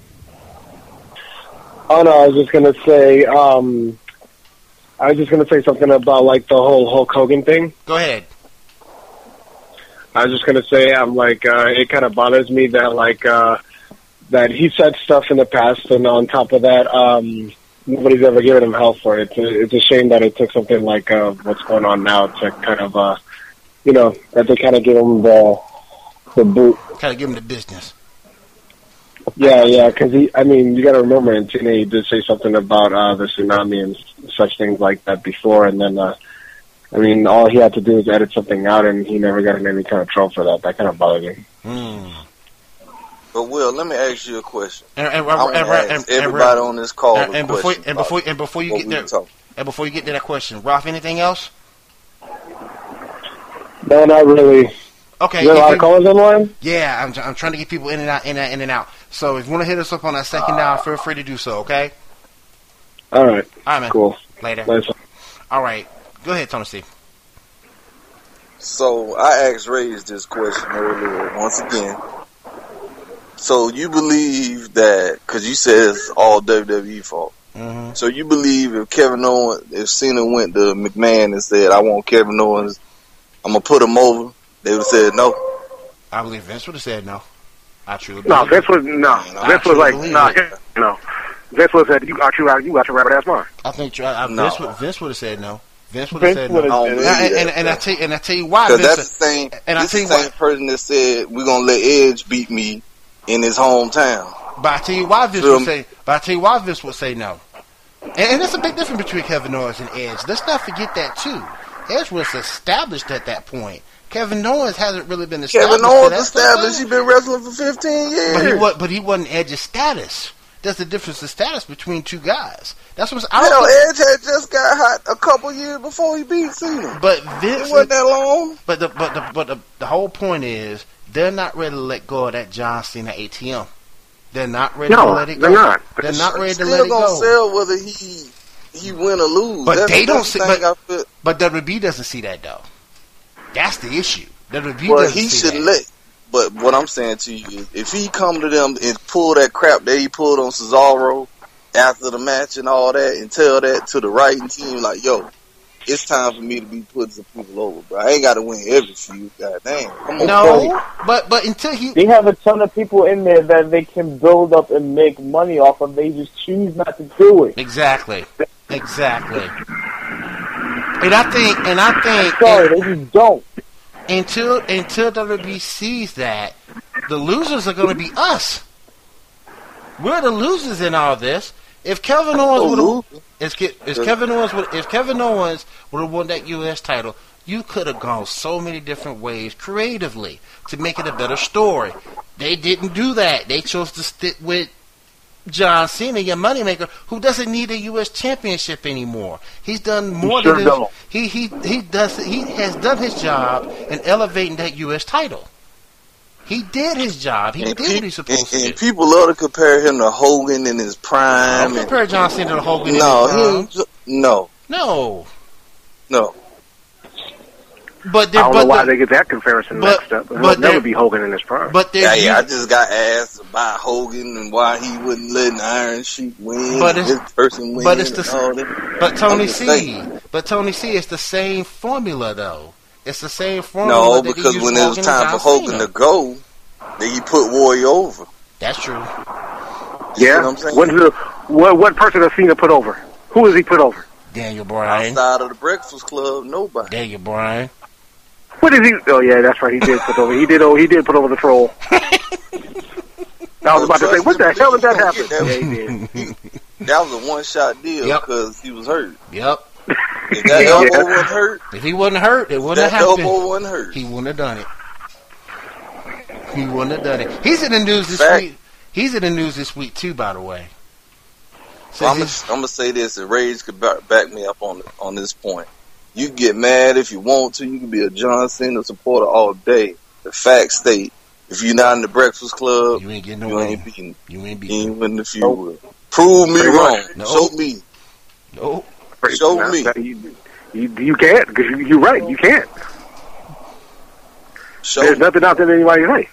Oh no, I was just gonna say. Something about like the whole Hulk Hogan thing. Go ahead. I was just gonna say, I'm like, it kind of bothers me that that he said stuff in the past, and on top of that, nobody's ever given him hell for it. It's a shame that it took something like what's going on now to kind of, that they kind of give him the boot. Kind of give him the business. Yeah, because you got to remember, in TNA, he did say something about the tsunami and such things like that before, and then. All he had to do was edit something out, and he never got in any kind of trouble for that. That kind of bothered me. But Will, let me ask you a question. Everybody on this call. Before you get to that question, Ralph, anything else? No, not really. Okay. Is there a lot of callers on the line? Yeah, I'm trying to get people in and out. So if you want to hit us up on that second dial, feel free to do so. Okay. All right, man. Cool. Later. Nice. All right. Go ahead, Tony C. So I asked Ray's this question earlier once again. So you believe that, because you said it's all WWE fault. Mm-hmm. So you believe if Cena went to McMahon and said, I want Kevin Owens, I'm going to put him over, they would have said no? I believe Vince would have said no. I truly believe Vince was like, no. Vince would have said, you got your rabbit ass mind. I think Vince would have said no. Vince would have said no. And I tell you why. Because that's the same person that said we're gonna let Edge beat me in his hometown. But I tell you why Vince would say. But I tell you why Vince would say no. And there's a big difference between Kevin Owens and Edge. Let's not forget that too. Edge was established at that point. Kevin Owens hasn't really been established. Kevin Owens established. He's been wrestling for 15 years. But he wasn't Edge's status. there's a difference in status between two guys. That's what I Hell, don't. Edge had just got hot a couple years before he beat Cena. But Vince, It wasn't that long. But the whole point is they're not ready to let go of that John Cena ATM. They're not ready to let it go. They're not. They're not ready to Still let it gonna go. sell whether he win or lose. But That's- they don't that's see. the thing I feel. But WWE doesn't see that though. That's the issue. WWE Well, doesn't he see should that. let. But what I'm saying to you is, if he come to them and pull that crap that he pulled on Cesaro after the match and all that, and tell that to the writing team, like, yo, it's time for me to be putting some people over, bro. I ain't got to win every feud. God damn. Come on. No, but until he. They have a ton of people in there that they can build up and make money off of. They just choose not to do it. Exactly. And I think. Sorry, they just don't. Until WWE sees that, the losers are going to be us. We're the losers in all this. If Kevin Owens would have, if Kevin Owens would have won that U.S. title, you could have gone so many different ways creatively to make it a better story. They didn't do that. They chose to stick with John Cena, your moneymaker, who doesn't need a U.S. championship anymore. He's done more than he has done his job in elevating that U.S. title. He did his job. He did what he's supposed to do. And people love to compare him to Hogan in his prime. Don't compare John Cena to Hogan. No, no. But I don't know why they get that comparison mixed up. He'll never be Hogan in his prime. But I just got asked about Hogan and why he wouldn't let an Iron Sheik win. This person win. But it's Tony C, it's the same formula though. It's the same formula. No, because when it was time for Hogan to go, then you put Warrior over. That's true. Yeah. What person has Cena put over? Who has he put over? Daniel Bryan. Outside of the Breakfast Club, nobody. Daniel Bryan. What is he? Oh yeah, that's right. He did put over. He did put over the Troll. I was about to say, what the hell did that happen? Yeah, he did. That was a one-shot deal because he was hurt. Yep. If that elbow wasn't hurt, if he wasn't hurt, it wouldn't have happened. Elbow wasn't hurt, he wouldn't have done it. He wouldn't have done it. He's in the news this week. He's in the news this week too, by the way. So I'm gonna say this, and Rage could back me up on this point. You can get mad if you want to. You can be a John Cena supporter all day. The fact state, if you're not in the Breakfast Club, you ain't getting you ain't beating. You ain't beating. You ain't winning the feud. Prove me wrong. No. Show me. No. Show me. You can't, because you're right. You can't. There's nothing out there that anybody say.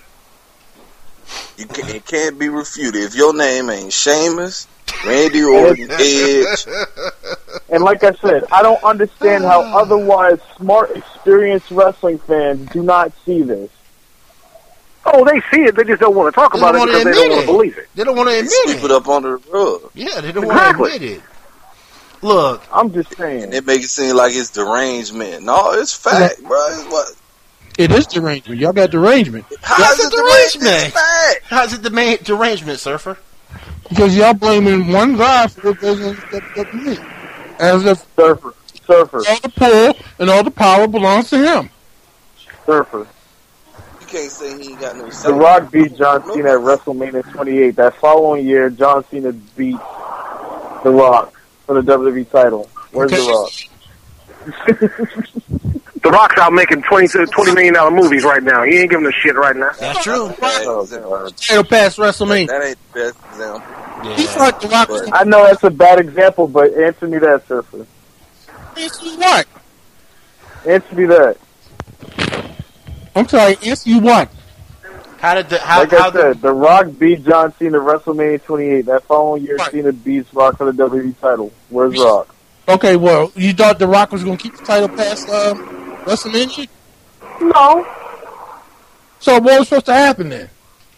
It can't be refuted. If your name ain't Sheamus, Randy Orton, Edge. And like I said, I don't understand how otherwise smart, experienced wrestling fans do not see this. Oh, they see it. They just don't want to talk about it because they don't want to believe it. They don't want to admit it. Sweep it up under the rug. Yeah, they don't want to admit it. Look, I'm just saying. And they make it seem like it's derangement. No, it's fact, bro. It's what? It is derangement. Y'all got derangement. How's it derangement? How's it derangement, Surfer? Because y'all blaming one guy for what goes on WWE. As if Surfer. All the pull and all the power belongs to him. Surfer. You can't say he ain't got no The Rock beat John Cena at WrestleMania 28. That following year, John Cena beat The Rock for the WWE title. Where's The Rock? The Rock's out making $20 million movies right now. He ain't giving a shit right now. That's true. Title past WrestleMania. That ain't the best example. Yeah. The Rock. I know that's a bad example, but answer me that, Surfer. Answer you what? Answer me that. I'm sorry, answer you what? Like I said, The Rock beat John Cena at WrestleMania 28. That following year, Cena beats Rock for the WWE title. Where's Rock? Okay, well, you thought The Rock was going to keep the title past WrestleMania? No. So what was supposed to happen then?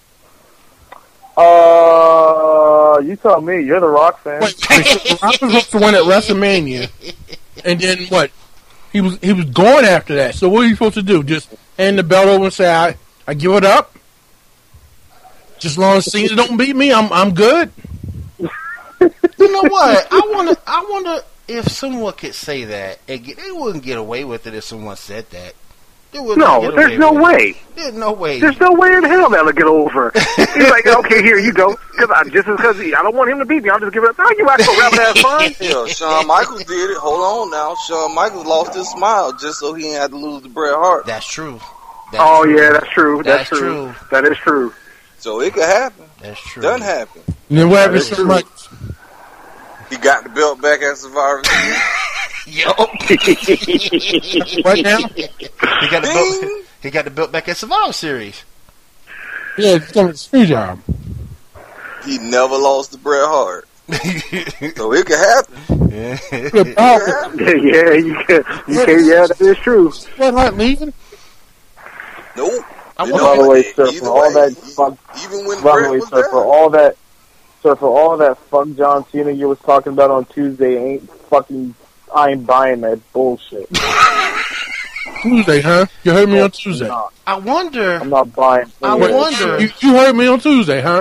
You tell me. You're the Rock fan. Wait, so The Rock was supposed to win at WrestleMania, and then what? He was going after that. So what are you supposed to do? Just hand the belt over and say, I give it up? Just as long as Cena don't beat me, I'm good. You know what? I wonder if someone could say that. They wouldn't get away with it if someone said that. No, there's no way. There's no way. There's no way in hell that'll get over. He's like, okay, here you go. Because I don't want him to beat me. I'll just give it. Oh, you act so rabbit ass fun. Hell, Shawn Michaels did it. Hold on now. Shawn Michaels lost his smile just so he didn't have to lose to Bret Hart. That's true. Yeah, that's true. That's true. That is true. So it could happen. That's true. Doesn't happen. And then what happened to Shawn Michaels? He got the belt back at Survivor Series. Yup. Right now? He got the belt back at Survivor Series. Yeah, it's on his free job. He never lost to Bret Hart. So it could happen. Yeah. Yeah, you can. Yeah, that is true. Bret Hart leaving? Nope. By the way, sir, for all that fuck, even when Bret was there. for all that fuck John Cena you was talking about on Tuesday, I ain't buying that bullshit. Tuesday, huh? You heard me on Tuesday. I wonder. I'm not buying. I wonder. You heard me on Tuesday, huh?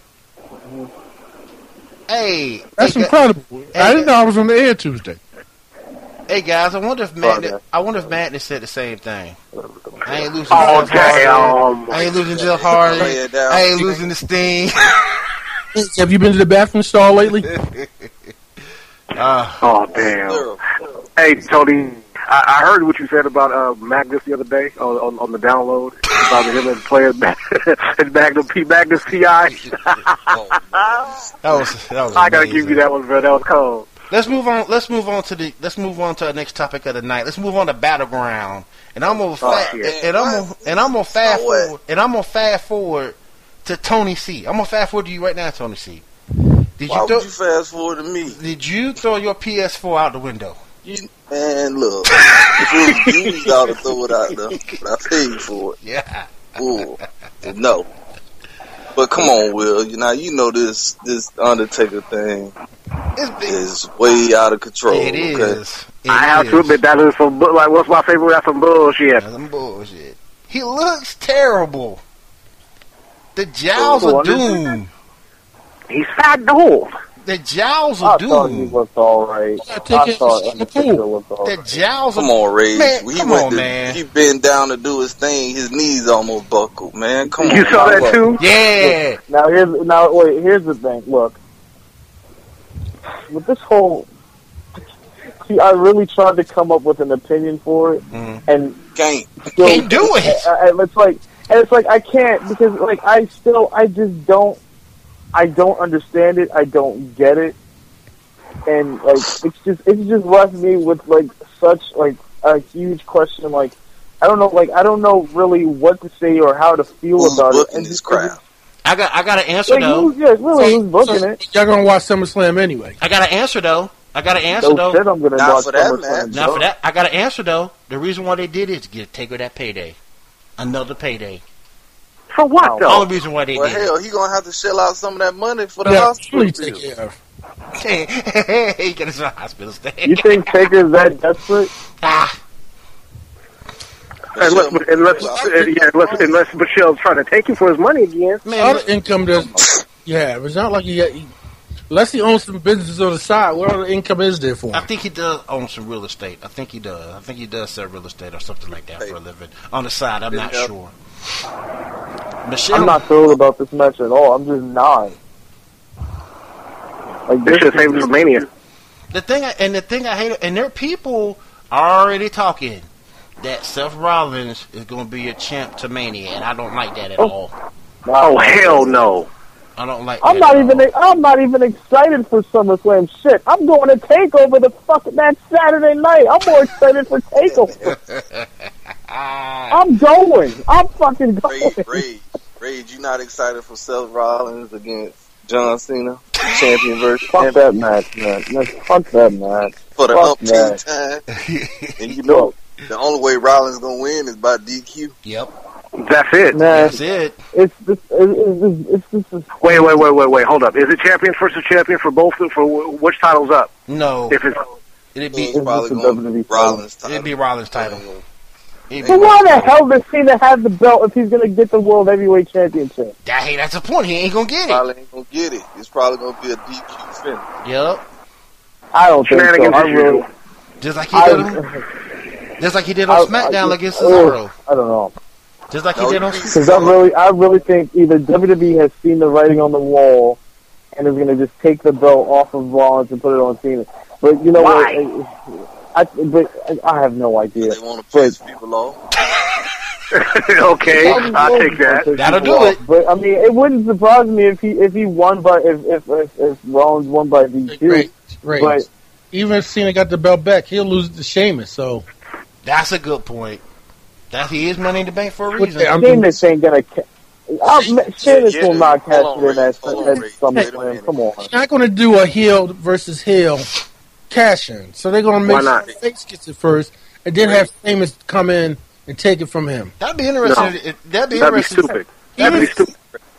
Hey, that's incredible. I didn't know I was on the air Tuesday. Hey guys, I wonder if Madness said the same thing. I ain't losing. Oh Jeff Hardy. damn! I ain't losing Jeff Hardy. I ain't losing the Sting. Have you been to the bathroom stall lately? Oh damn! Hey Tony, I heard what you said about Magnus the other day on the download about him and playing Magnus T.I. That was I gotta give you that one, bro. That was cold. Let's move on to the next topic of the night. Let's move on to Battleground, and I'm gonna fast forward to Tony C. I'm gonna fast forward to you right now, Tony C. Why would you fast forward to me? Did you throw your PS4 out the window? Man, look, if it was used, I would throw it out there, but I paid for it. Yeah. Ooh, no. But come on, Will. You know this Undertaker thing is way out of control. It is. I have to admit that is some what's my favorite? That's some bullshit. That's some bullshit. He looks terrible. The jowls are doomed. He's fat dude. The jowls are doomed. I thought he looked all right. The jowls are... Come on, Ray. Man. He bent down to do his thing. His knees almost buckled, man. Come on. You saw that too? Yeah. Here's the thing. Look. With this whole... See, I really tried to come up with an opinion for it. And... Can't do it. And it's like, I can't, because, I just don't... I don't understand it. I don't get it, and it's just left me with such a huge question. I don't know really what to say or how to feel about it. And this crap. I got an answer though. Who's booking it? Y'all gonna watch SummerSlam anyway? I got an answer though. Shit, I'm gonna watch SummerSlam. Not for that. I got an answer though. The reason why they did it is to get Taker that payday, another payday. For what, though? Only reason why they did. Hell, he gonna have to shell out some of that money for the hospital. He get his hospital stay. You think Taker's that desperate? Unless Michelle's trying to take him for his money again. Man, the income does. Yeah, it's not like unless he owns some businesses on the side. What other income is there for him? I think he does own some real estate. I think he does sell real estate or something like that for a living on the side. I'm not sure. Michelle, I'm not thrilled about this match at all. I'm just not. This should save for Mania. The thing I hate, and there are people already talking that Seth Rollins is going to be a champ to Mania, and I don't like that at all. Oh hell no! I don't like. I'm not even excited for SummerSlam. Shit, I'm going to TakeOver that Saturday night. I'm more excited for TakeOver. I'm going. I'm fucking going. Rage, you not excited for Seth Rollins against John Cena, champion versus fuck that match, man. Fuck that match. For the umpteenth time. And you know, the only way Rollins gonna win is by DQ. Yep. That's it. Man, that's it. It's Wait. Hold up. Is it champion versus champion for both? For which title's up? No. If it's it'd be Rollins title. It'd be Rollins title. So why the hell does Cena have the belt if he's going to get the World Heavyweight Championship? Hey, that's the point. He ain't going to get it. Probably ain't going to get it. It's probably going to be a DQ finish. Yep. I don't think so. Just like he did. Just like he did on SmackDown against Cesaro. I don't know. Just like he did on Because I really think either WWE has seen the writing on the wall and is going to just take the belt off of Rollins and put it on Cena. But you know what? I have no idea. They want to piss people off. Okay, I'll take that. That'll do it. But I mean, it wouldn't surprise me if he won by if Rollins won by DQ. Right. But even if Cena got the belt back, he'll lose it to Sheamus. So that's a good point. That he is Money in the Bank for a reason. Sheamus ain't gonna. Sheamus will not catch it in that SummerSlam. Come on. They're not going to do a heel versus heel cash in. So they're going to make sure the face gets it first, and then have Sheamus come in and take it from him. That'd be interesting. No. That'd be stupid. That'd be stupid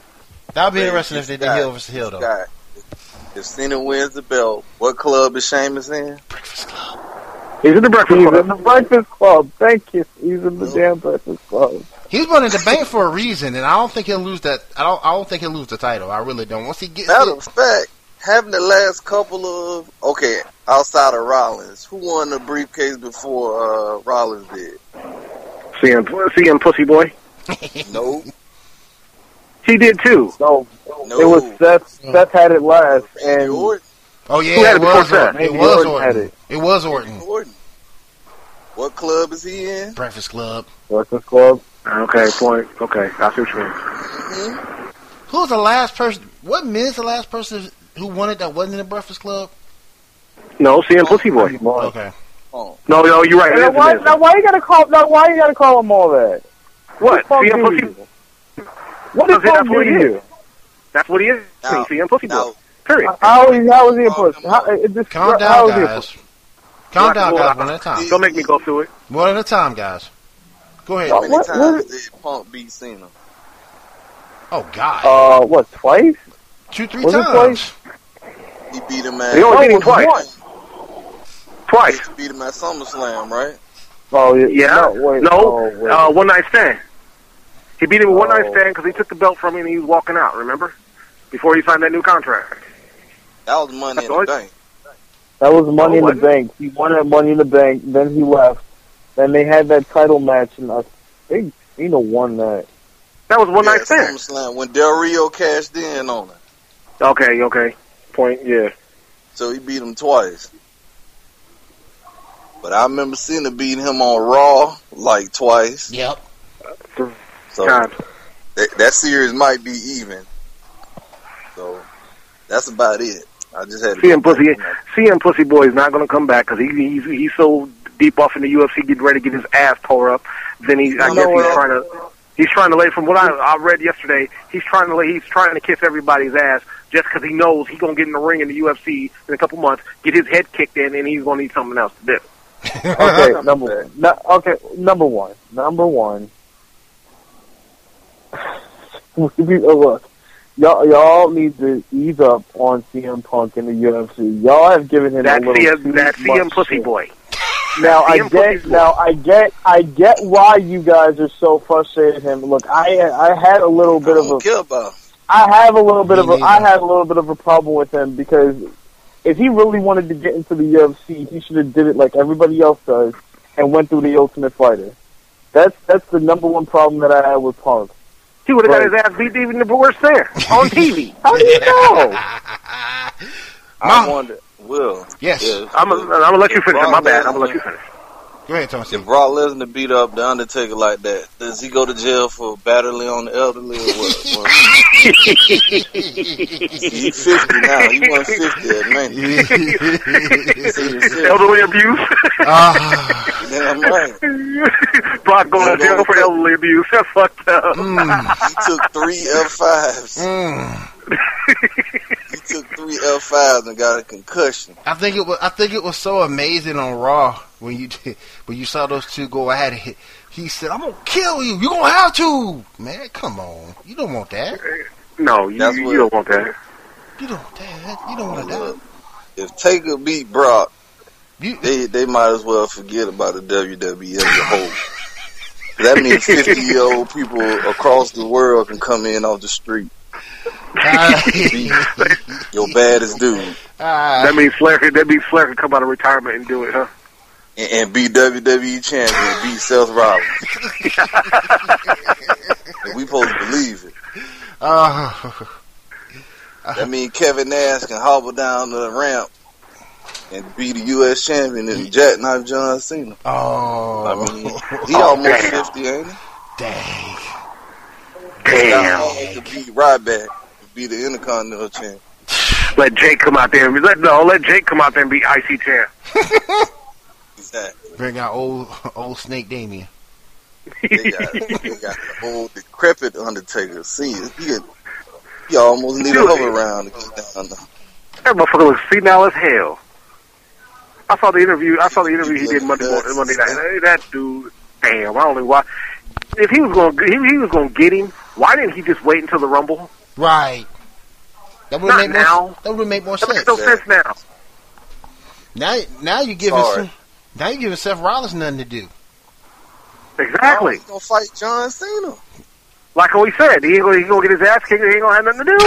if they did heel versus heel, though. If Cena wins the belt, what club is Sheamus in? Breakfast Club. He's in the Breakfast Club. He's in the Breakfast Club. Thank you. He's in the damn Breakfast Club. He's Money in the Bank for a reason, and I don't think he'll lose that. I don't think he'll lose the title. I really don't. Once he gets matter of fact, having the last couple of outside of Rollins, who won the briefcase before Rollins did? CM Pussy Boy. No. He did too. No. It was Seth. Seth had it last, and oh yeah, it was Orton. It was Orton. What club is he in? Breakfast Club. Breakfast Club. Okay, point. Okay, I see what you mean. Who's the last person? What Miz the last person who won it that wasn't in the Breakfast Club? No, CM Pussy Boy. Okay. Oh. No, you're right. Now, why you gotta call him all that? What? CM Pussy. What did Punk do to you? That's what he is. CM Pussy Boy. Period. How is he a pussy? Calm down, guys. Calm down, guys. One at a time. Don't make me go through it. One at a time, guys. Go ahead. How many times did Punk beat Cena? Oh God. What? Twice? 2-3 times. He beat him at. He only beat him twice. Twice. He beat him at SummerSlam, right? Oh yeah. No. One night stand. He beat him with one night stand because he took the belt from him and he was walking out. Remember? Before he signed that new contract. That was Money in the Bank. That was Money in the Bank. He won at Money in the Bank. Then he left. Then they had that title match, and I think Cena won that. That was one night stand. SummerSlam when Del Rio cashed in on it. Okay. Point. Yeah. So he beat him twice. But I remember Cena beating him on Raw like twice. Yep. So that series might be even. So that's about it. I just had to CM Pussy Boy is not going to come back because he's so deep off in the UFC, getting ready to get his ass tore up. Then he's trying to lay. From what I read yesterday, he's trying to kiss everybody's ass just because he knows he's going to get in the ring in the UFC in a couple months, get his head kicked in, and he's going to need something else to do. Okay, number one. Look, y'all need to ease up on CM Punk in the UFC. Y'all have given him that CM Pussy Boy. Now I get why you guys are so frustrated with him. Look, I had a little bit of a I have a little bit of a problem with him because if he really wanted to get into the UFC, he should have did it like everybody else does and went through the Ultimate Fighter. That's the number one problem that I had with Punk. He would have got his ass beat even worse there on TV. How do you know? I wonder. Will. Yes. I'm gonna let you finish. My bad. I'm gonna let you finish. Go ahead, Thomas. If Brock Lesnar beat up The Undertaker like that, does he go to jail for battering on the elderly or what? He's 50 now. He wasn't 50 at 90. Elderly abuse? Damn right. Brock going to jail for elderly abuse. That's fucked up. He took 3 F5s. He took 3 F5s and got a concussion. I think it was so amazing on Raw when you saw those two go at it. He said, "I'm gonna kill you. You're gonna have to." Man, come on. You don't want that. No, you don't want that. You don't want that. You don't want that. If Taker beat Brock, they might as well forget about the WWE as a whole. That means 50-year-old people across the world can come in off the street. Your baddest dude. That means Flair could come out of retirement and do it, huh? and be WWE champion, beat Seth Rollins. And we supposed to believe it. That means Kevin Nash can hobble down the ramp and be the U.S. champion and jackknife John Cena. Oh. I mean, he almost 50, ain't he? Dang. Damn. To beat Ryback, to be the Intercontinental champion. Let Jake come out there and let Jake come out there and be IC champ. Exactly. Bring out old Snake Damien. They got the old decrepit Undertaker. See, he almost need a hover around to get down there. That motherfucker was senile as hell. I saw the interview he did Monday night. Hey, that dude, damn, I don't know why. If he was going to get him, why didn't he just wait until the Rumble? Right. That would make more sense. That makes no sense now. Now you're giving Seth Rollins nothing to do. Exactly. He's gonna fight John Cena. Like we said, he ain't gonna get his ass kicked. He ain't gonna have nothing to do.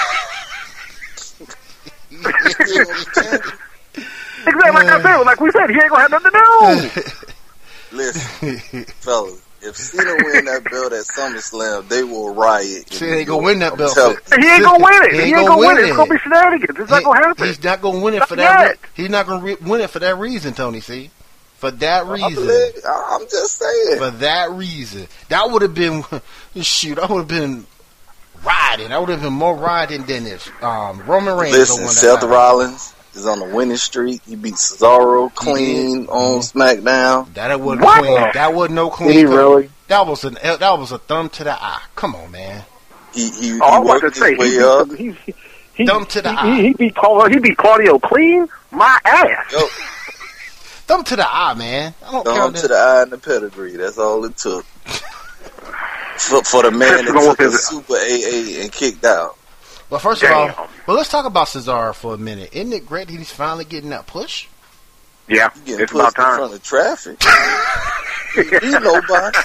Exactly, like we said, he ain't gonna have nothing to do. Listen, fellas, if Cena win that belt at SummerSlam, they will riot. Cena ain't gonna win that belt. He ain't gonna win it. He ain't gonna win it. It's gonna be shenanigans. It's not gonna happen. He's not gonna win it for that. He's not gonna win it for that reason, Tony. See, for that reason. I'm just saying. For that reason, that would have been shoot. I would have been riding. I would have been more riding than if Roman Reigns. Listen, Seth Rollins is on a winning streak. He beat Cesaro clean on SmackDown. That wasn't clean. That wasn't no clean. Did he really? That was a thumb to the eye. Come on, man. He worked his way up. Thumb to the eye. He beat Claudio clean. My ass. Yo. Thumb to the eye, man. I don't Thumb to the eye and the pedigree. That's all it took. For the man that took a Super AA and kicked out. Well, first of all, let's talk about Cesaro for a minute. Isn't it great that he's finally getting that push? Yeah, it's about time. In front of traffic. He beat nobody.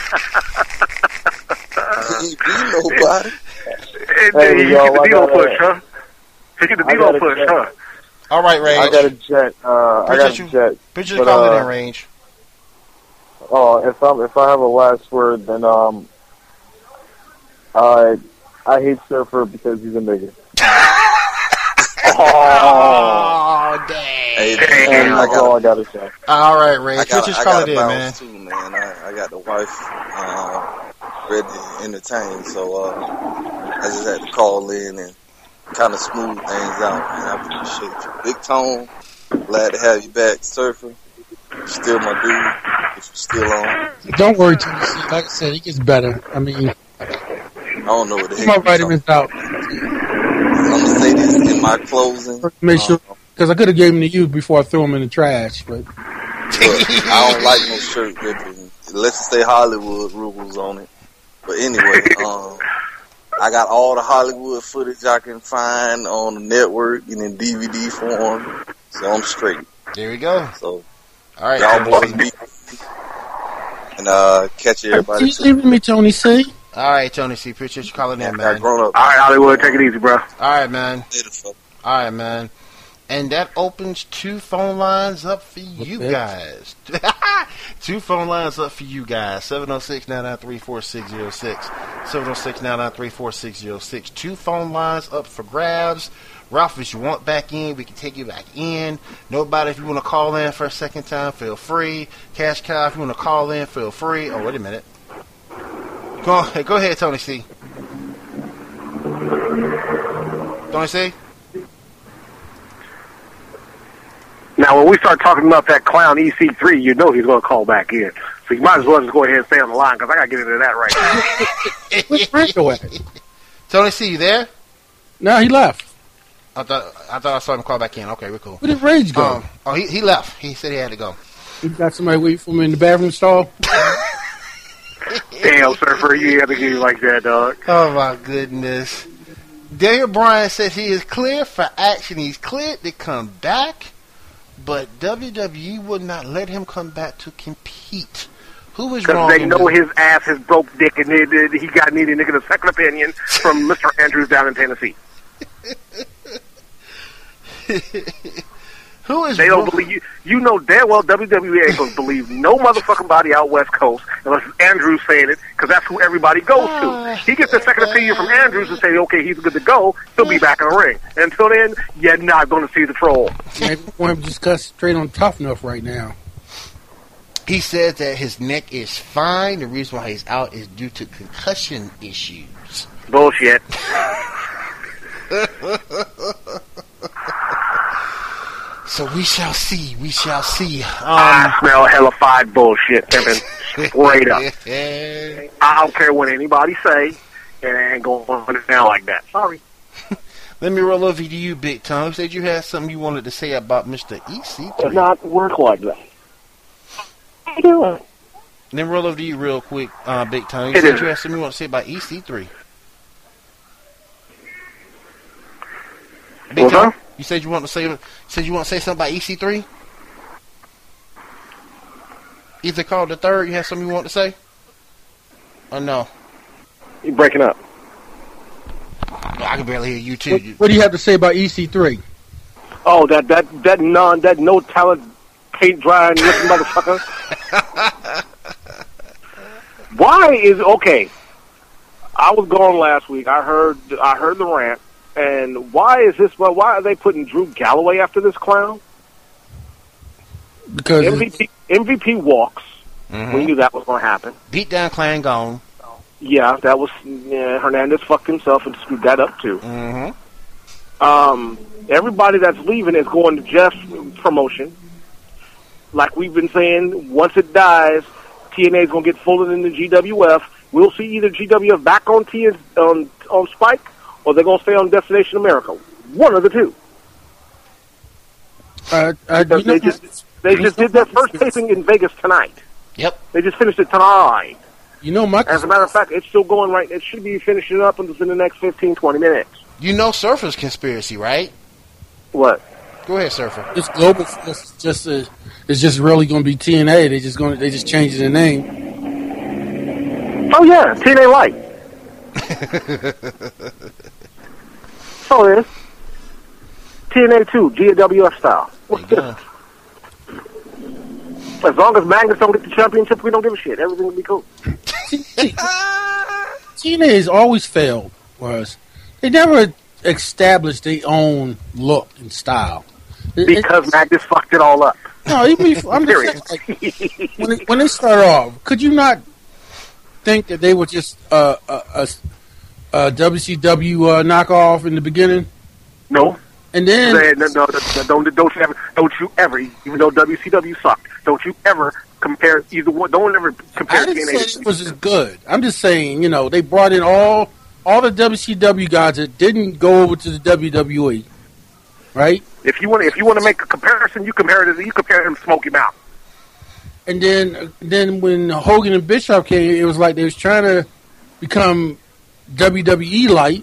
He get the D-Lo push, huh? He get the D-Lo push, huh? All right, Range. I got a jet. Picture call it in Range. If I have a last word, then I hate Surfer because he's a nigga. Oh, dang. Hey, that's all I gotta say. All right, Ray. Pictures call it in, man. Too, man. I got the wife ready to entertain, so I just had to call in and kind of smooth things out, man. I appreciate you. Big Tone, glad to have you back, Surfer. You're still my dude, if you're still on. Don't worry, Tony. Like I said, he gets better. I mean, I don't know what the heck. My vitamins out. I'm gonna say this in my closing. Make sure, because I could have gave him to you before I threw him in the trash, but I don't like no shirt ripping. Let's say Hollywood rules on it. But anyway, I got all the Hollywood footage I can find on the network and in DVD form, so I'm straight. There we go. So, all right, y'all boys be and catch everybody. He's leaving me, Tony C. All right, Tony C. Appreciate you calling in, man. Grown up. All right, Hollywood, take it easy, bro. All right, man. All right, man. And that opens 2 phone lines up for you guys. 2 phone lines up for you guys. 706-993-4606. 706-993-4606. 2 phone lines up for grabs. Ralph, if you want back in, we can take you back in. Nobody, if you want to call in for a second time, feel free. Cash Cow, if you want to call in, feel free. Oh, wait a minute. Go ahead, Tony C. Tony C? Now, when we start talking about that clown EC3, you know he's going to call back in. So you might as well just go ahead and stay on the line, because I got to get into that right now. Where's Frank away? Tony C, you there? No, he left. I thought I saw him call back in. Okay, we're cool. Where did Rage go? He left. He said he had to go. You got somebody waiting for him in the bathroom stall? Damn, Surfer, you have to get you like that, dog. Oh, my goodness. Daniel Bryan says he is clear for action. He's cleared to come back, but WWE would not let him come back to compete. Who is wrong? Because they know his ass is broke dick, and he needed to get a second opinion from Mr. Andrews down in Tennessee. Who is They don't believe you. You know damn well WWE ain't going to believe no motherfucking body out West Coast unless Andrews saying it, because that's who everybody goes to. He gets a second opinion from Andrews and say, okay, he's good to go. He'll be back in the ring. Until then, you're not going to see the troll. I want to just concentrate on Tough Enough right now. He said that his neck is fine. The reason why he's out is due to concussion issues. Bullshit. So we shall see. We shall see. I smell hellified bullshit, Pimpin'. Straight up. I don't care what anybody say. It ain't going down like that. Sorry. Let me roll over to you, Big Tom. You said you had something you wanted to say about Mr. EC3. Does not work like that. How you doing? Let me roll over to you real quick, Big Tom. You said you had something you want to say about EC3. Big Tom, you said you want to say something about EC3? Either call the third. You have something you want to say? Or no? You're breaking up. I can barely hear you too. What do you have to say about EC3? Oh, that no talent paint drying looking motherfucker. Why is okay? I was gone last week. I heard the rant. And why is this? Well, why are they putting Drew Galloway after this clown? Because MVP walks. We knew that was going to happen. Beat down Clan gone. Yeah, that was Hernandez fucked himself and screwed that up too. Everybody that's leaving is going to Jeff's promotion. Like we've been saying, once it dies, TNA is going to get folded into GWF. We'll see either GWF back on on Spike, or they're going to stay on Destination America. One of the two. They just did their first taping in Vegas tonight. Yep. They just finished it tonight. You know, as a matter of fact, it's still going right. It should be finishing up within the next 15, 20 minutes. You know Surfer's conspiracy, right? What? Go ahead, Surfer. This global it's just really going to be TNA. They just changed the name. Oh yeah, TNA Light. So it is. TNA 2, GWF style. What's this? As long as Magnus don't get the championship, we don't give a shit. Everything will be cool. TNA has always failed. They never established their own look and style. Because Magnus fucked it all up. No, I'm just saying, like, when they start off, could you not think that they were just a WCW knockoff in the beginning? No. And then don't you ever, even though WCW sucked, don't you ever compare either one. Don't ever compare. I didn't say it was as good. I'm just saying, they brought in all the WCW guys that didn't go over to the WWE, right? If you want to make a comparison, you compare him to Smoky Mountain. And then when Hogan and Bischoff came, it was like they was trying to become WWE light,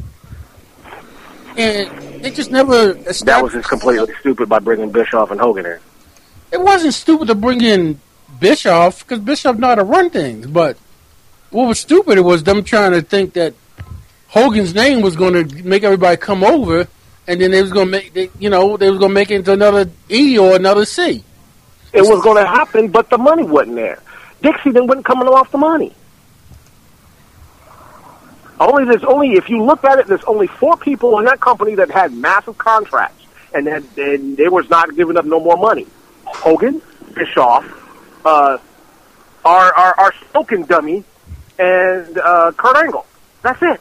and they just never established. That was just completely stupid by bringing Bischoff and Hogan in. It wasn't stupid to bring in Bischoff, because Bischoff know how to run things, but what was stupid was them trying to think that Hogan's name was going to make everybody come over, and then they was going to make they was going to make it into another E or another C. It was going to happen, but the money wasn't there. Dixie then wasn't coming off the money. If you look at it, there's only 4 people in that company that had massive contracts, and they was not giving up no more money. Hogan, Bischoff, our smoking dummy, and Kurt Angle. That's it.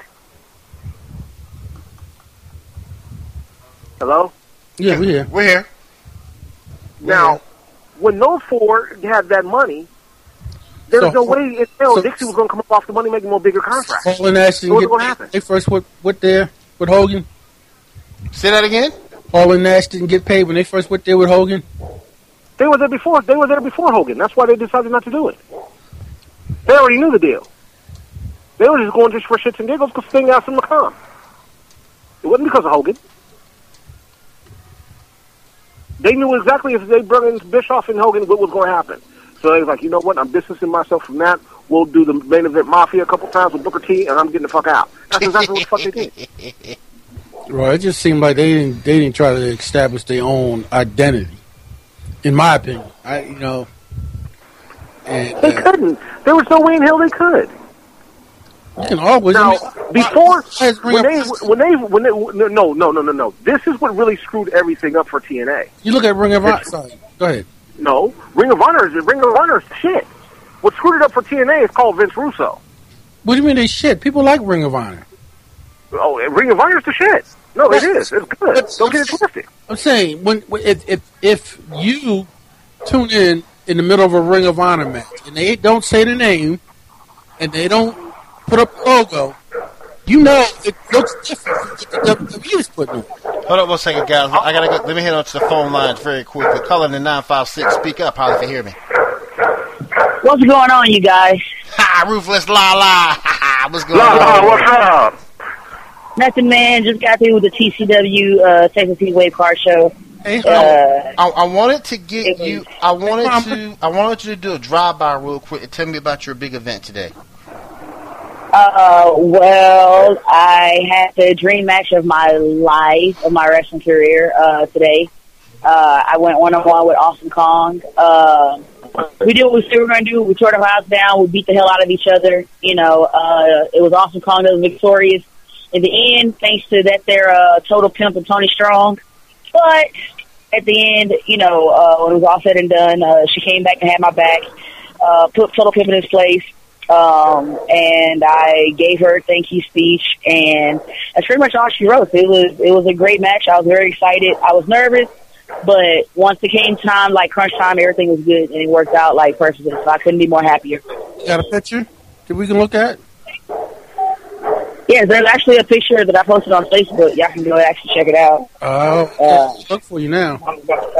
Hello? Yeah, we're here. We're here. Now, when those 4 had that money, there's no way Dixie was going to come up off the money making more bigger contracts. Paul and Ashton what was going to happen? They first with Hogan. Say that again? Paul and Nash didn't get paid when they first went there with Hogan. They were there before Hogan. That's why they decided not to do it. They already knew the deal. They were just going just for shits and giggles because Sting asked them to come. It wasn't because of Hogan. They knew exactly if they brought in Bischoff and Hogan what was going to happen. So they was like, you know what? I'm distancing myself from that. We'll do the main event Mafia a couple times with Booker T, and I'm getting the fuck out. That's exactly what the fuck they did. Well, it just seemed like they didn't try to establish their own identity. In my opinion, and, They couldn't. There was no way in hell they could. you can always Before no. This is what really screwed everything up for TNA. You look at Ring of Honor. Sorry, go ahead. No, Ring of Honor is shit. What screwed it up for TNA is called Vince Russo. What do you mean they shit? People like Ring of Honor. Oh, Ring of Honor is the shit. No, it is. It's good. Don't get it twisted. I'm saying if you tune in the middle of a Ring of Honor match and they don't say the name and they don't put up the logo, you know it looks different from what the WWE is putting on. Hold on 1 second, guys. I gotta go. Let me head on to the phone lines very quickly. Calling the 956. Speak up, Holly, if you hear me. What's going on, you guys? Ha! Ruthless La. What's going La, on? what's up? Nothing, man. Just got through with the TCW Texas Heatwave Car Show. Hey, I wanted to get you. I wanted you to do a drive-by real quick and tell me about your big event today. Well, I had the dream match of my life, of my wrestling career, today. I went one-on-one with Awesome Kong. We did what we said we were going to do. We tore the house down. We beat the hell out of each other. It was Awesome Kong that was victorious in the end, thanks to that their Total Pimp and Tony Strong. But at the end, when it was all said and done, she came back and had my back, put Total Pimp in his place. And I gave her a thank you speech, and that's pretty much all she wrote. It was a great match. I was very excited. I was nervous, but once it came time, like crunch time, everything was good, and it worked out like perfectly. So I couldn't be more happier. You got a picture that we can look at? Yeah, there's actually a picture that I posted on Facebook. Y'all can go actually check it out. Look for you now. So,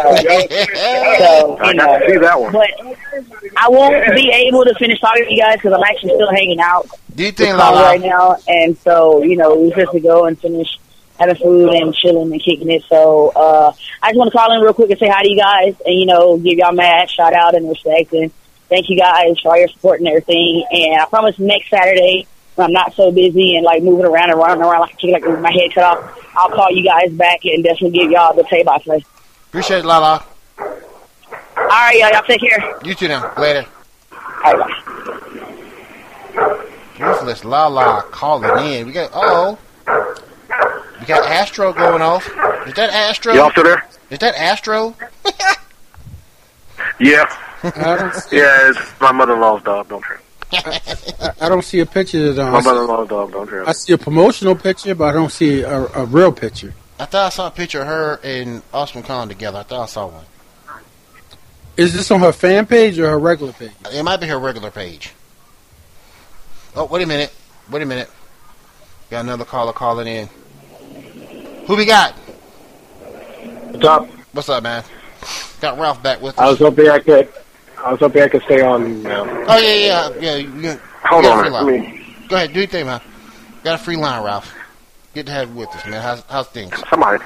I see that one. But I won't be able to finish talking to you guys because I'm actually still hanging out right now. And so, we just to go and finish having food and chilling and kicking it. So I just want to call in real quick and say hi to you guys and, give y'all mad shout out and respect. And thank you guys for all your support and everything. And I promise next Saturday, when I'm not so busy and like moving around and running around like a chicken, like with my head cut off, I'll call you guys back and definitely give y'all the play-by-play. Appreciate it, Lala. All right, y'all take care. You too now. Later. All right, bye. Ruthless Lala calling in. We got Astro going off. Is that Astro? Y'all still there? Is that Astro? Yeah. Yeah, it's my mother-in-law's dog. Don't trip. I don't see a picture. My mother-in-law's dog. Don't trip. I see a promotional picture, but I don't see a real picture. I thought I saw a picture of her and Awesome Kong together. I thought I saw one. Is this on her fan page or her regular page? It might be her regular page. Oh, wait a minute. Got another caller calling in. Who we got? What's up? What's up, man? Got Ralph back with us. I was hoping I could stay on now. Oh, yeah. Hold on. Go ahead, do your thing, man. Got a free line, Ralph. Good to have you with us, man. How's things? Somebody.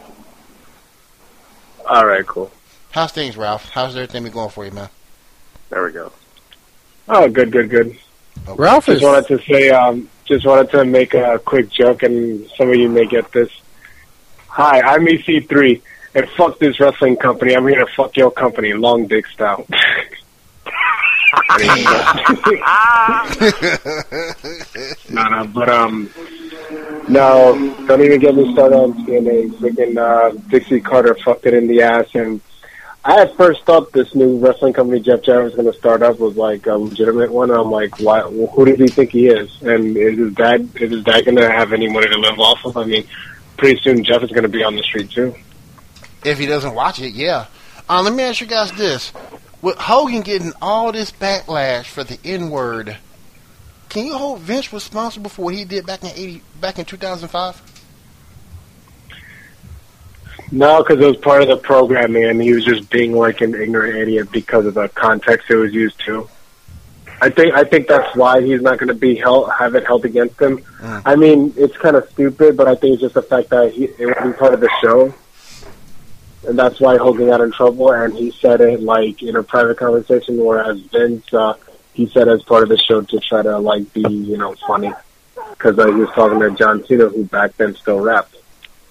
All right, cool. How's things, Ralph? How's everything been going for you, man? There we go. Oh, good. Okay. Ralph just wanted to say, just wanted to make a quick joke, and some of you may get this. Hi, I'm EC3, and fuck this wrestling company. I'm here to fuck your company, long dick style. No, don't even get me started on TNA. Freaking Dixie Carter fucked it in the ass, and I at first thought this new wrestling company Jeff Jarrett was going to start up was like a legitimate one. I'm like, why? Who does he think he is? And is his dad going to have any money to live off of? I mean, pretty soon Jeff is going to be on the street too. If he doesn't watch it, yeah. Let me ask you guys this: with Hogan getting all this backlash for the N-word, can you hold Vince responsible for what he did back in 2005? No, because it was part of the programming, and he was just being like an ignorant idiot because of the context it was used to. I think that's why he's not going to have it held against him. I mean, it's kind of stupid, but I think it's just the fact that it wasn't part of the show, and that's why Hogan got in trouble. And he said it like in a private conversation, whereas Vince, he said as part of the show to try to like be funny, because he was talking to John Cena, who back then still rapped.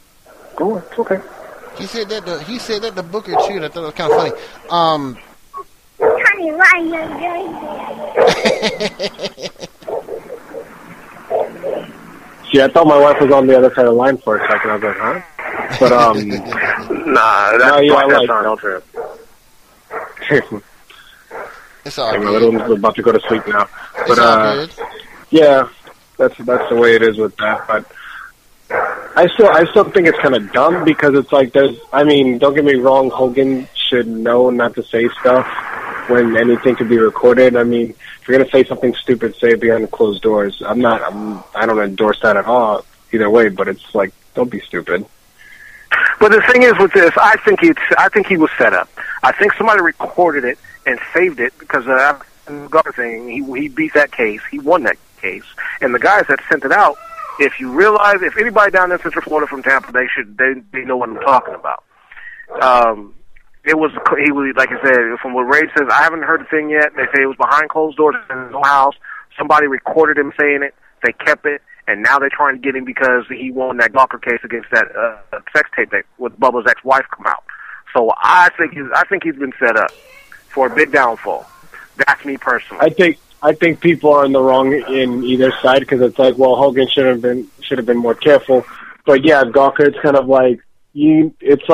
Go on. It's okay. He said that the Booker too. And I thought it was kind of funny. Honey, why are you doing See, I thought my wife was on the other side of the line for a second. I was like, huh? But Nah, that's Donald Trump. It's all My good. little one's about to go to sleep now. It's But all good. yeah, that's the way it is with that. But I still think it's kind of dumb because it's like don't get me wrong, Hogan should know not to say stuff when anything could be recorded. I mean, if you're gonna say something stupid, say it behind closed doors. I don't endorse that at all either way, but it's like, don't be stupid. But the thing is with this, I think he was set up. I think somebody recorded it and saved it because the Gar thing. He beat that case. He won that case. And the guys that sent it out, if anybody down in Central Florida from Tampa, they know what I'm talking about. He was like I said, from what Ray says, I haven't heard the thing yet. They say it was behind closed doors in no house. Somebody recorded him saying it. They kept it. And now they're trying to get him because he won that Gawker case against that sex tape that with Bubba's ex-wife come out. So I think he's been set up for a big downfall. That's me personally. I think people are in the wrong in either side because it's like, well, Hogan should have been more careful. But yeah, Gawker, it's kind of like it's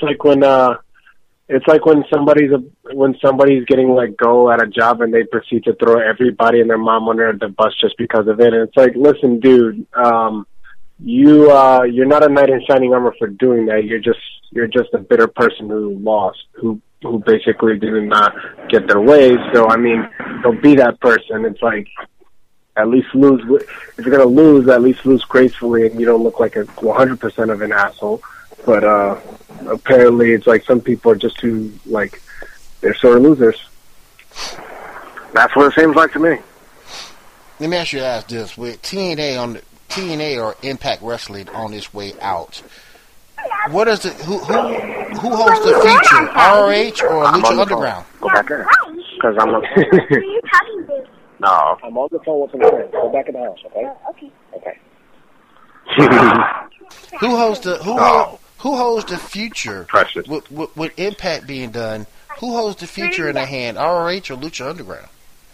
like when somebody's getting let go at a job and they proceed to throw everybody and their mom under the bus just because of it. And it's like, listen, dude, you're not a knight in shining armor for doing that. You're just a bitter person who lost, who basically did not get their way. So I mean, don't be that person. It's like, at least lose. If you're gonna lose, at least lose gracefully, and you don't look like 100% of an asshole. But apparently, it's like some people are just too they're sore losers. That's what it seems like to me. Let me ask you this: with TNA or Impact Wrestling on its way out, what is who holds the future? ROH or Lucha Underground? Go back there, because I'm. Who are you talking to? No, I'm on the phone with some friends. Go back in the house, okay? Okay. Okay. Who holds the future? Precious. With Impact being done, who holds the future in their hand? ROH or Lucha Underground?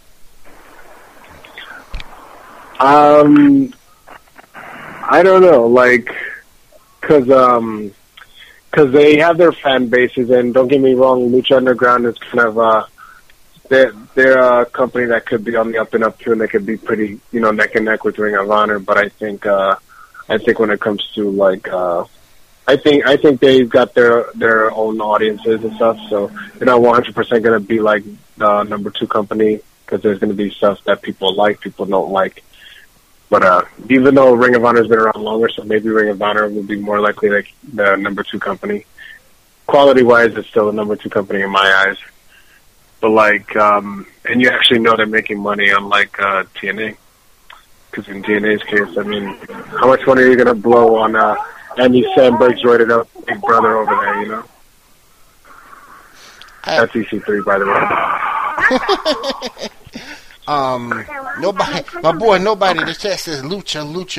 I don't know, because they have their fan bases, and don't get me wrong, Lucha Underground is kind of they're a company that could be on the up and up too, and they could be pretty, neck and neck with Ring of Honor. But I think when it comes to I think they've got their own audiences and stuff, so they're not 100% going to be like the number two company, because there's going to be stuff that people like, people don't like. But even though Ring of Honor has been around longer, so maybe Ring of Honor will be more likely like the number two company. Quality-wise, it's still the number two company in my eyes. But and you actually know they're making money, unlike TNA. Because in TNA's case, I mean, how much money are you going to blow on Andy Samberg's rated up Big Brother over there, That's EC3, by the way. Nobody in the chat says Lucha.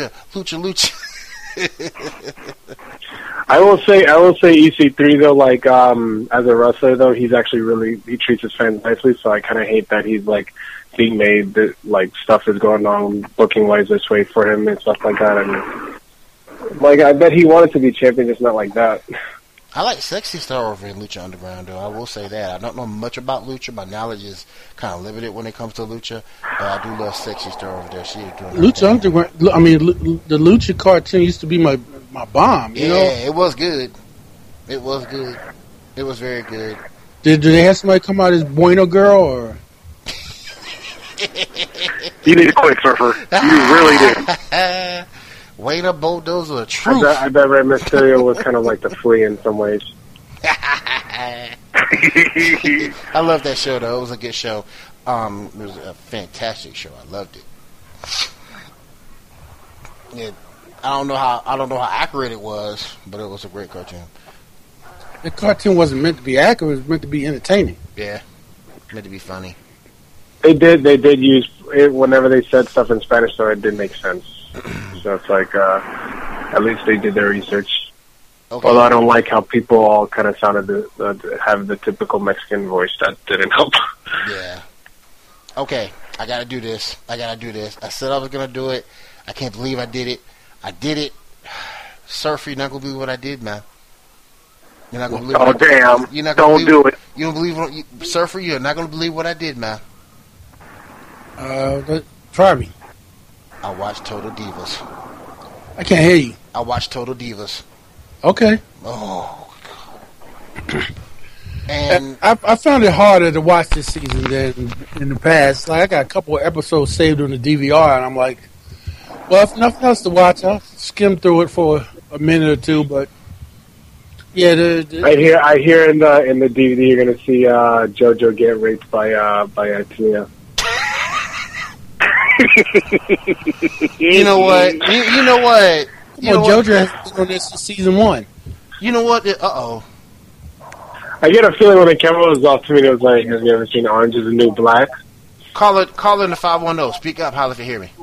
I will say EC3 though, as a wrestler though, he's actually he treats his fans nicely, so I kind of hate that he's being made that stuff is going on booking wise this way for him and stuff like that. I mean, I bet he wanted to be champion, just not like that. I like Sexy Star over in Lucha Underground, though. I will say that. I don't know much about Lucha. My knowledge is kind of limited when it comes to Lucha, but I do love Sexy Star over there. She is doing Lucha Underground. I mean, the Lucha cartoon used to be my bomb. You know, it was good. It was good. It was very good. Did they have somebody come out as Bueno Girl or? You need to quit, Surfer. You really do. Wayne Bulldozer of truth. I bet Rey Mysterio was kind of like the Flea in some ways. I love that show, though. It was a good show. It was a fantastic show. I loved it. I don't know how accurate it was, but it was a great cartoon. The cartoon wasn't meant to be accurate; it was meant to be entertaining. Yeah, meant to be funny. They did use it whenever they said stuff in Spanish, so it did make sense. So it's at least they did their research. Okay. Although I don't like how people all kind of sounded have the typical Mexican voice. That didn't help. Yeah. Okay, I gotta do this. I said I was gonna do it. I can't believe I did it. I did it. Surfer, you're not gonna believe what I did, man. You're not gonna believe. Oh damn! You're not gonna Don't believe, do it. You don't believe what Surfer? You're not gonna believe what I did, man. Try me. I watched Total Divas. I can't hear you. I watched Total Divas. Okay. Oh, God. And I found it harder to watch this season than in the past. Like, I got a couple of episodes saved on the DVR, and I'm like, well, if nothing else to watch, I'll skim through it for a minute or two. But yeah, I hear in the DVD you're gonna see JoJo get raped by Tia. you know what? You know what? JoJo has been on this since season 1. You know what? Uh-oh. I get a feeling when the camera was off to me, it was like, have you ever seen Orange is the New Black? Call in the 510. Speak up, holla if you hear me.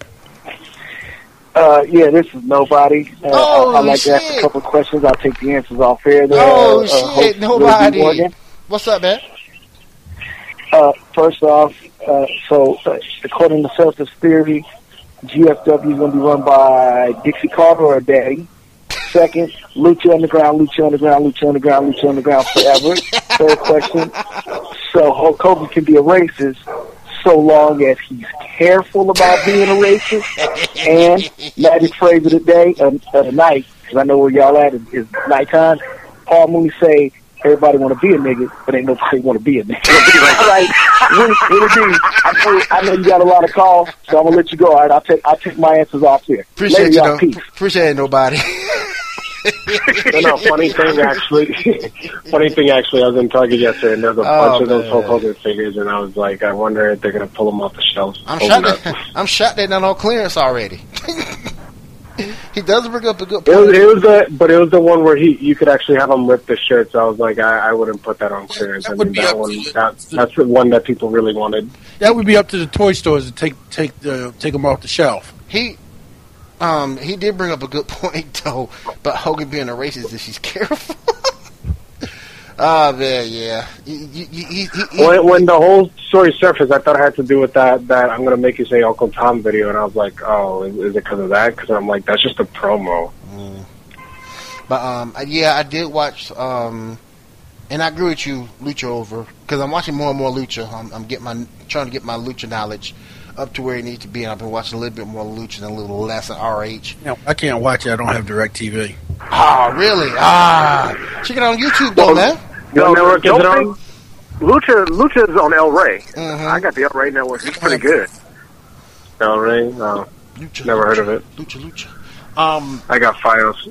Yeah, this is Nobody. I'd like to ask a couple of questions. I'll take the answers off air. Shit, Nobody. What's up, man? First off, according to Surface Theory, GFW is going to be run by Dixie Carter or Daddy. Second, Lucha Underground forever. Third question, so Hulk Hogan can be a racist so long as he's careful about being a racist. And magic phrase of the night, because I know where y'all at is nighttime. Paul Mooney say, everybody want to be a nigga, but ain't nobody want to be a nigga. All right, I know you got a lot of calls, so I'm gonna let you go. All right, I'll take my answers off here. Appreciate you, though. Appreciate it, Nobody. No, funny thing actually, I was in Target yesterday, and there's a bunch of those Hulk Hogan figures, and I was like, I wonder if they're gonna pull them off the shelves. I'm shocked they're not on clearance already. He does bring up a good point. But it was the one where you could actually have him rip the shirt. So I was like, I wouldn't put that on clearance. That's the one that people really wanted. That would be up to the toy stores to take them off the shelf. He did bring up a good point though, but Hogan being a racist if she's careful. Oh man, yeah. When the whole story surfaced, I thought it had to do with that I'm gonna make you say Uncle Tom video, and I was like, oh, is it because of that? Because I'm like, that's just a promo. But yeah, I did watch, and I agree with you, Lucha over, because I'm watching more and more Lucha. I'm trying to get my Lucha knowledge up to where it needs to be, and I've been watching a little bit more Lucha and a little less of RH. I can't watch it. I don't have DirecTV. Oh, really? Check it out on YouTube, though, man. What network is it on? Lucha is on El Rey. I got the El Rey network. It's pretty good. El Rey? No. Lucha, never heard of it. Lucha. I got Fios.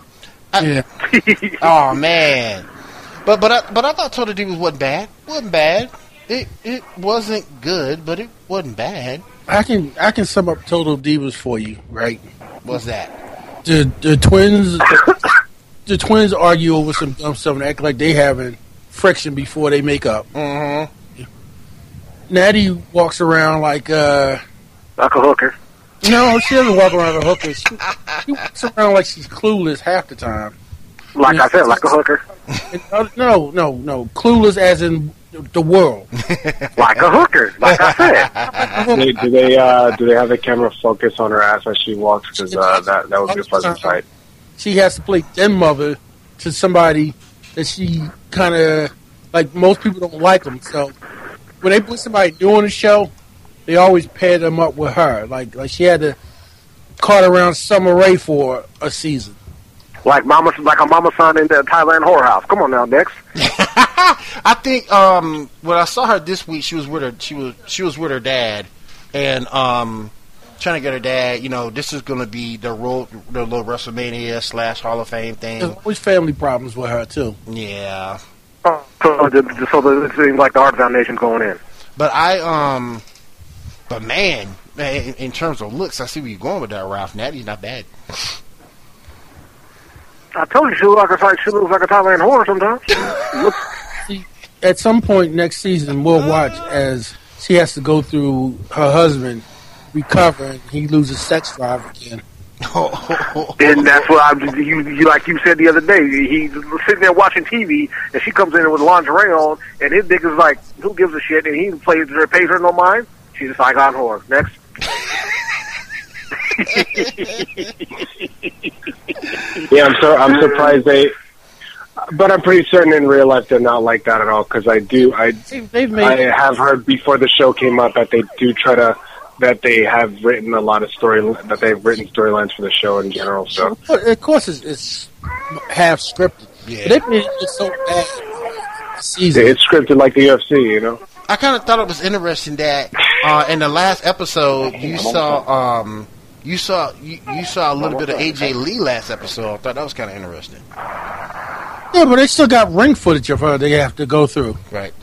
Oh, man. But I thought Total Divas wasn't bad. It wasn't good, but it wasn't bad. I can sum up Total Divas for you, right? What's that? The twins the twins argue over some dumb stuff and act like they having friction before they make up. Mm-hmm. Natty walks around like a hooker. No, she doesn't walk around like a hooker. She walks around like she's clueless half the time. Like I said, like a hooker. No. Clueless as in the world. Like a hooker, like I said. Do they have the camera focus on her ass as she walks? Because that would be a pleasant sight. She has to play den mother to somebody that she kind of, like, most people don't like them. So when they put somebody new on the show, they always pair them up with her. Like she had to cart around Summer Rae for a season. Like a mama son in the Thailand whorehouse. Come on now, Dex. I think when I saw her this week, she was with her dad, and trying to get her dad. You know, this is going to be the little WrestleMania / Hall of Fame thing. There's always family problems with her too. Yeah. So it seems like the Hart Foundation's going in. But but man, in terms of looks, I see where you're going with that, Ralph. Natty's not bad. I told you she looks like a Thailand whore sometimes. At some point next season, we'll watch as she has to go through her husband recovering. He loses sex drive again. And that's what you like you said the other day. He's sitting there watching TV, and she comes in with lingerie on, and his dick is like, who gives a shit? And he pays her no mind. She's just like, on whore. Next. Yeah, I'm surprised they. But I'm pretty certain in real life they're not like that at all. Because I have heard before the show came out that they do try to. That they have written a lot of storylines for the show in general. So of course it's half scripted. Yeah. But they've made it so bad. Season. It's scripted like the UFC, you know. I kind of thought it was interesting that in the last episode you saw a little bit of AJ Lee last episode. I thought that was kind of interesting. Yeah, but they still got ring footage of her they have to go through. Right.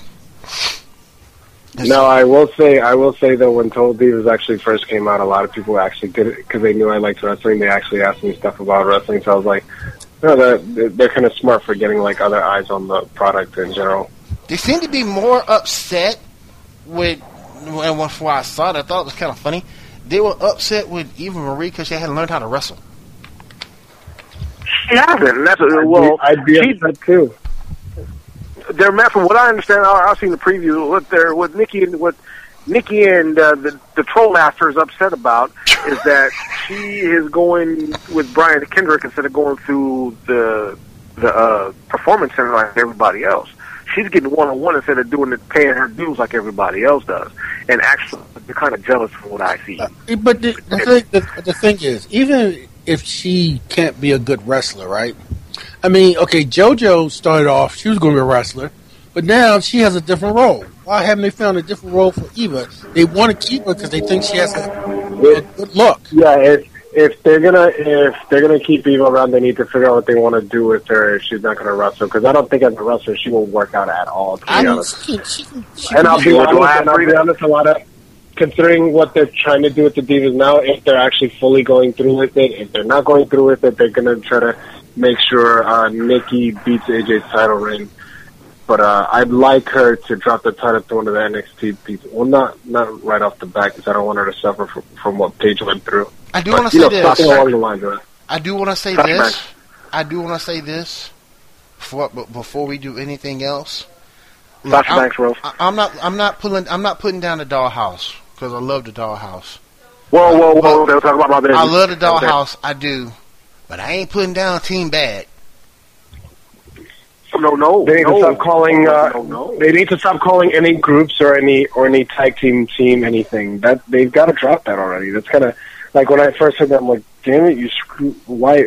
No, I will say though, when Total Divas actually first came out, a lot of people actually did it because they knew I liked wrestling. They actually asked me stuff about wrestling, so I was like, no, they're kind of smart for getting like other eyes on the product in general. They seem to be more upset with, and before I saw it, I thought it was kind of funny. They were upset with Eva Marie because she hadn't learned how to wrestle. She hasn't. I'd be upset too. They're mad. From what I understand, I've seen the preview. What Nikki and the Troll Master is upset about is that she is going with Brian Kendrick instead of going through the performance center like everybody else. She's getting one-on-one instead of paying her dues like everybody else does. And actually, they're kind of jealous from what I see. But the thing is, even if she can't be a good wrestler, right? I mean, okay, JoJo started off, she was going to be a wrestler, but now she has a different role. Why haven't they found a different role for Eva? They want to keep her because they think she has a good look. Yeah, if they're gonna keep Eva around, they need to figure out what they want to do with her if she's not gonna wrestle. Because I don't think as a wrestler she will work out at all. To be honest. I'll be honest, a lot of considering what they're trying to do with the Divas now, if they're actually fully going through with it, if they're not going through with it, they're gonna try to make sure Nikki beats AJ's title reign. But I'd like her to drop the title to one of the NXT people. Well, not right off the bat, because I don't want her to suffer from what Paige went through. I do want to say this. Something along the lines of it. I do want to say this. I do want to say this before we do anything else. Look, I'm not putting down the Dollhouse because I love the Dollhouse. Whoa! They'll talk about that. I love the Dollhouse. I do, but I ain't putting down Team Bad. No. They need to stop calling. They need to stop calling any groups or any tag team anything. That they've got to drop that already. That's kind of like when I first heard that. I'm like, damn it, you screw. Why?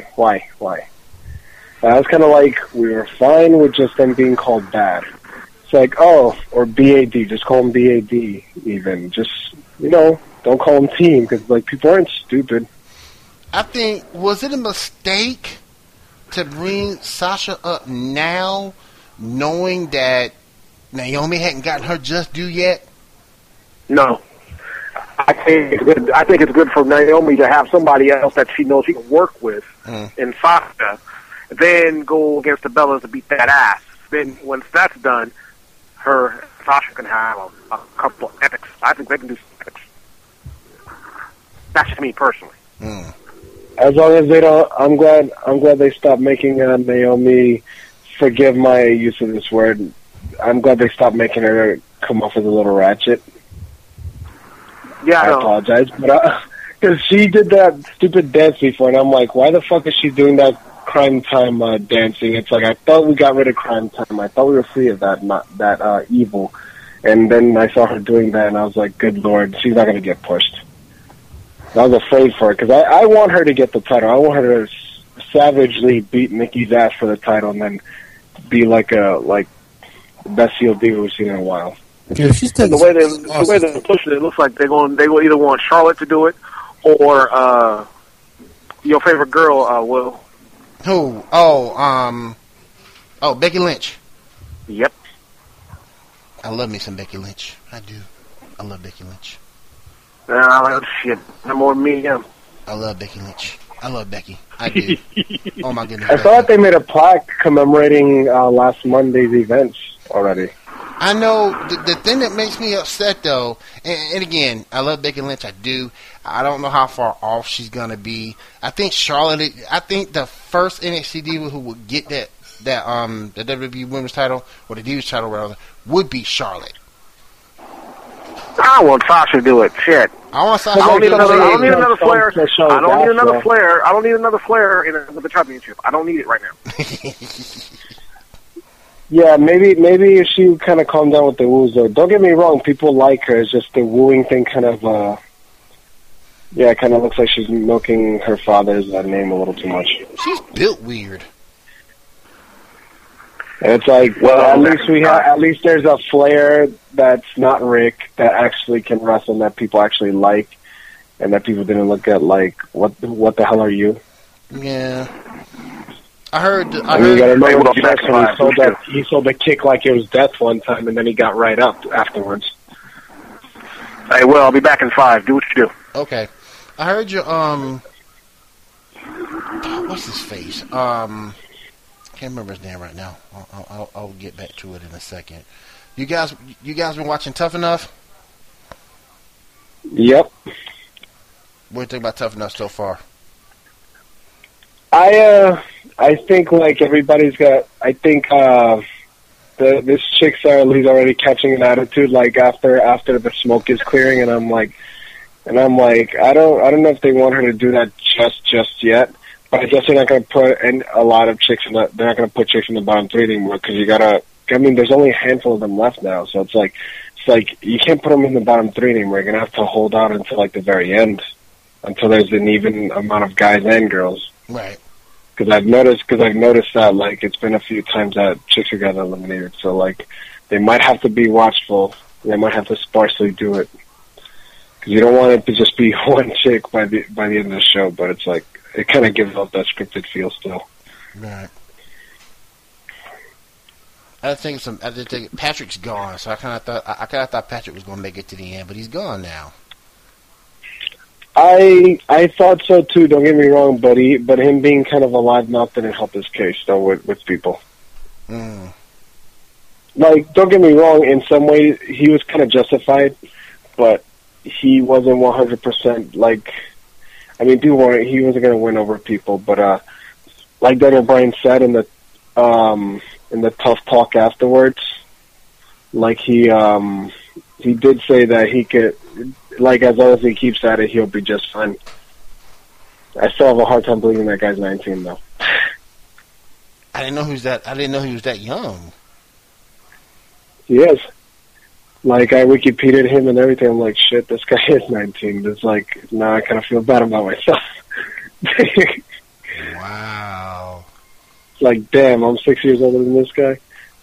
That was kind of like we were fine with just them being called Bad. It's like, oh, or BAD. Just call them BAD. Even just don't call them Team because like people aren't stupid. I think was it a mistake to bring Sasha up now, knowing that Naomi hadn't gotten her just due yet? No. I think it's good for Naomi to have somebody else that she knows she can work with in Sasha, then go against the Bellas to beat that ass. Then once that's done, Sasha can have a couple of epics. I think they can do some epics. That's just me personally. As long as they don't, I'm glad they stopped making Naomi, forgive my use of this word, I'm glad they stopped making her come off as a little ratchet. Yeah, I apologize, but because she did that stupid dance before, and I'm like, why the fuck is she doing that Crime Time dancing? It's like, I thought we got rid of Crime Time. I thought we were free of that evil. And then I saw her doing that, and I was like, good lord, she's not going to get pushed. I was afraid for her because I want her to get the title. I want her to savagely beat Nikki's ass for the title and then be like the best heel diva we've seen in a while. Yeah, she's the way they're pushing it, it looks like they will either want Charlotte to do it or your favorite girl, Will. Who? Becky Lynch. Yep. I love me some Becky Lynch. I do. I love Becky Lynch. Shit. No more than me, yeah. I love Becky Lynch. I love Becky. I do. Oh my goodness. I thought they made a plaque commemorating last Monday's events already. I know the thing that makes me upset though, and again, I love Becky Lynch. I do. I don't know how far off she's gonna be. I think Charlotte. I think the first NXT diva who would get the WWE Women's title or the Divas title rather would be Charlotte. I want Sasha to do it. Shit. I don't need another Flair. I don't need another Flair. I don't need another Flair with the championship. I don't need it right now. Yeah, maybe if she kind of calmed down with the woos, though. Don't get me wrong, people like her. It's just the wooing thing kind of, it kind of looks like she's milking her father's name a little too much. She's built weird. And it's like, well, at least there's a Flair that's not Rick that actually can wrestle and that people actually like, and that people didn't look at like, what the hell are you? Yeah. I heard. You gotta know he sold the kick like it was death one time, and then he got right up afterwards. Hey, Will, I'll be back in 5. Do what you do. Okay. I heard you. What's his face? Can't remember his name right now. I'll get back to it in a second. You guys been watching Tough Enough? Yep. What do you think about Tough Enough so far? I think like everybody's got. I think this chick's already catching an attitude like after the smoke is clearing, and I'm like, I don't know if they want her to do that just yet. But I guess they're not going to put a lot of chicks in they're not going to put chicks in the bottom 3 anymore because you gotta. I mean, there's only a handful of them left now, so it's like you can't put them in the bottom 3 anymore. You're gonna have to hold out until like the very end, until there's an even amount of guys and girls. Right. Because I've noticed that like it's been a few times that chicks are getting eliminated, so like they might have to be watchful. They might have to sparsely do it because you don't want it to just be one chick by the end of the show. But it's like it kind of gives off that scripted feel still. Right. I think Patrick's gone, so I kind of thought Patrick was going to make it to the end, but he's gone now. I thought so too. Don't get me wrong, but him being kind of a live mouth didn't help his case though with people. Mm. Like, don't get me wrong. In some ways, he was kind of justified, but he wasn't 100%. Like, I mean, he wasn't going to win over people. But like Daniel Bryan said in the tough talk afterwards, like he did say that he could. Like, as long as he keeps at it, he'll be just fine. I still have a hard time believing that guy's 19, though. I didn't know he was that young. He is. Like, I Wikipedia'd him and everything. I'm like, shit, this guy is 19. It's like, now I kind of feel bad about myself. Wow. Like, damn, I'm 6 years older than this guy.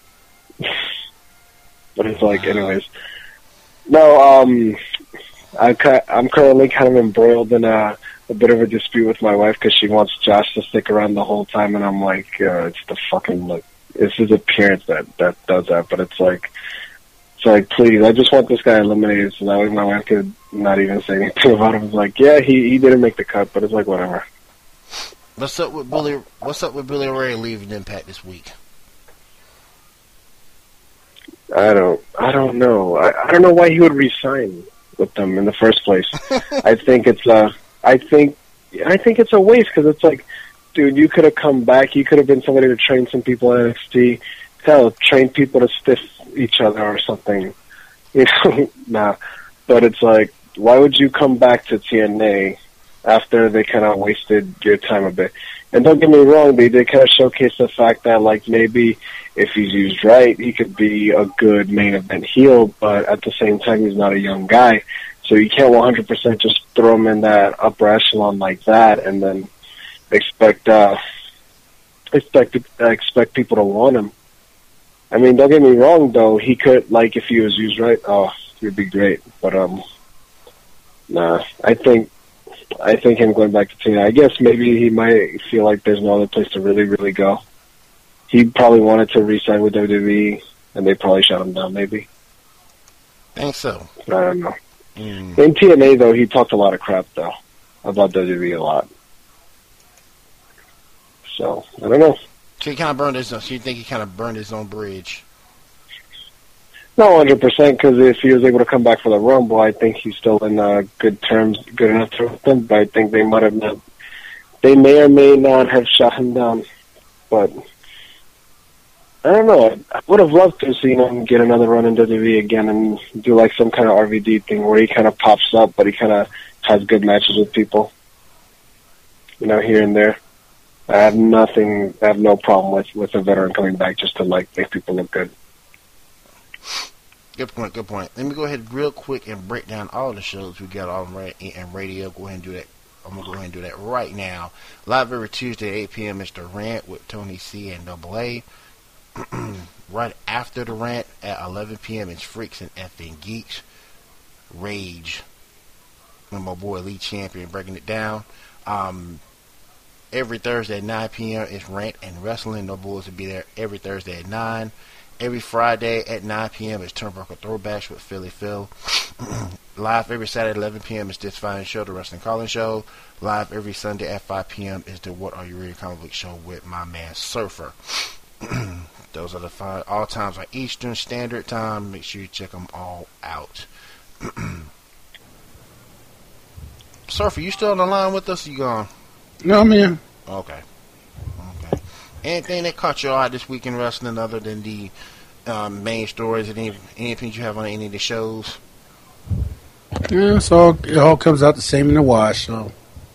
But it's like, anyways. No, I'm currently kind of embroiled in a bit of a dispute with my wife because she wants Josh to stick around the whole time, and I'm like, it's the fucking, like, it's his appearance that does that, but it's like, please, I just want this guy eliminated so that way my wife could not even say anything about him. It's like, yeah, he didn't make the cut, but it's like, whatever. What's up with Billy Ray leaving Impact this week? I don't know. I don't know why he would resign with them in the first place. I think it's a waste because it's like, dude, you could have come back. You could have been somebody to train some people at NXT. Hell, train people to stiff each other or something. You know, nah. But it's like, why would you come back to TNA after they kind of wasted your time a bit? And don't get me wrong, they kind of showcase the fact that, like, maybe if he's used right, he could be a good main event heel, but at the same time, he's not a young guy. So you can't 100% just throw him in that upper echelon like that and then expect people to want him. I mean, don't get me wrong, though. He could, like, if he was used right, he'd be great. But, nah, I think him going back to TNA, I guess maybe he might feel like there's no other place to really, really go. He probably wanted to re-sign with WWE, and they probably shut him down, maybe. Think so. I don't know. In TNA, though, he talked a lot of crap, though, about WWE a lot. So, I don't know. So he kind of burned his own. So you think he kind of burned his own bridge? Not 100%, because if he was able to come back for the Rumble, I think he's still in good enough terms with them. But I think they might have not. They may or may not have shot him down. But I don't know. I would have loved to see him get another run in WWE again and do like some kind of RVD thing where he kind of pops up, but he kind of has good matches with people. Here and there. I have no problem with a veteran coming back just to like make people look good. Good point. Let me go ahead real quick and break down all the shows we got on radio. Go ahead and do that. I'm going to go ahead and do that right now. Live every Tuesday at 8 p.m. is The Rant with Tony C and Double A. Right after The Rant at 11 p.m. is Freaks and Effing Geeks. Rage. And my boy Lee Champion breaking it down. Every Thursday at 9 p.m. is Rant and Wrestling. No Bulls will be there every Thursday at 9. Every Friday at 9 p.m. is Turnbuckle Throwbacks with Philly Phil. Live every Saturday at 11 p.m. is This Fine Show, The Wrestling Calling Show. Live every Sunday at 5 p.m. is the What Are You Reading Comic Book Show with my man Surfer. Those are the fine. All times are Eastern Standard Time. Make sure you check them all out. Surfer, you still on the line with us? Or you gone? No, I'm here. Okay. Anything that caught your eye this week in wrestling other than the main stories and anything you have on any of the shows? Yeah, it all comes out the same in the wash. So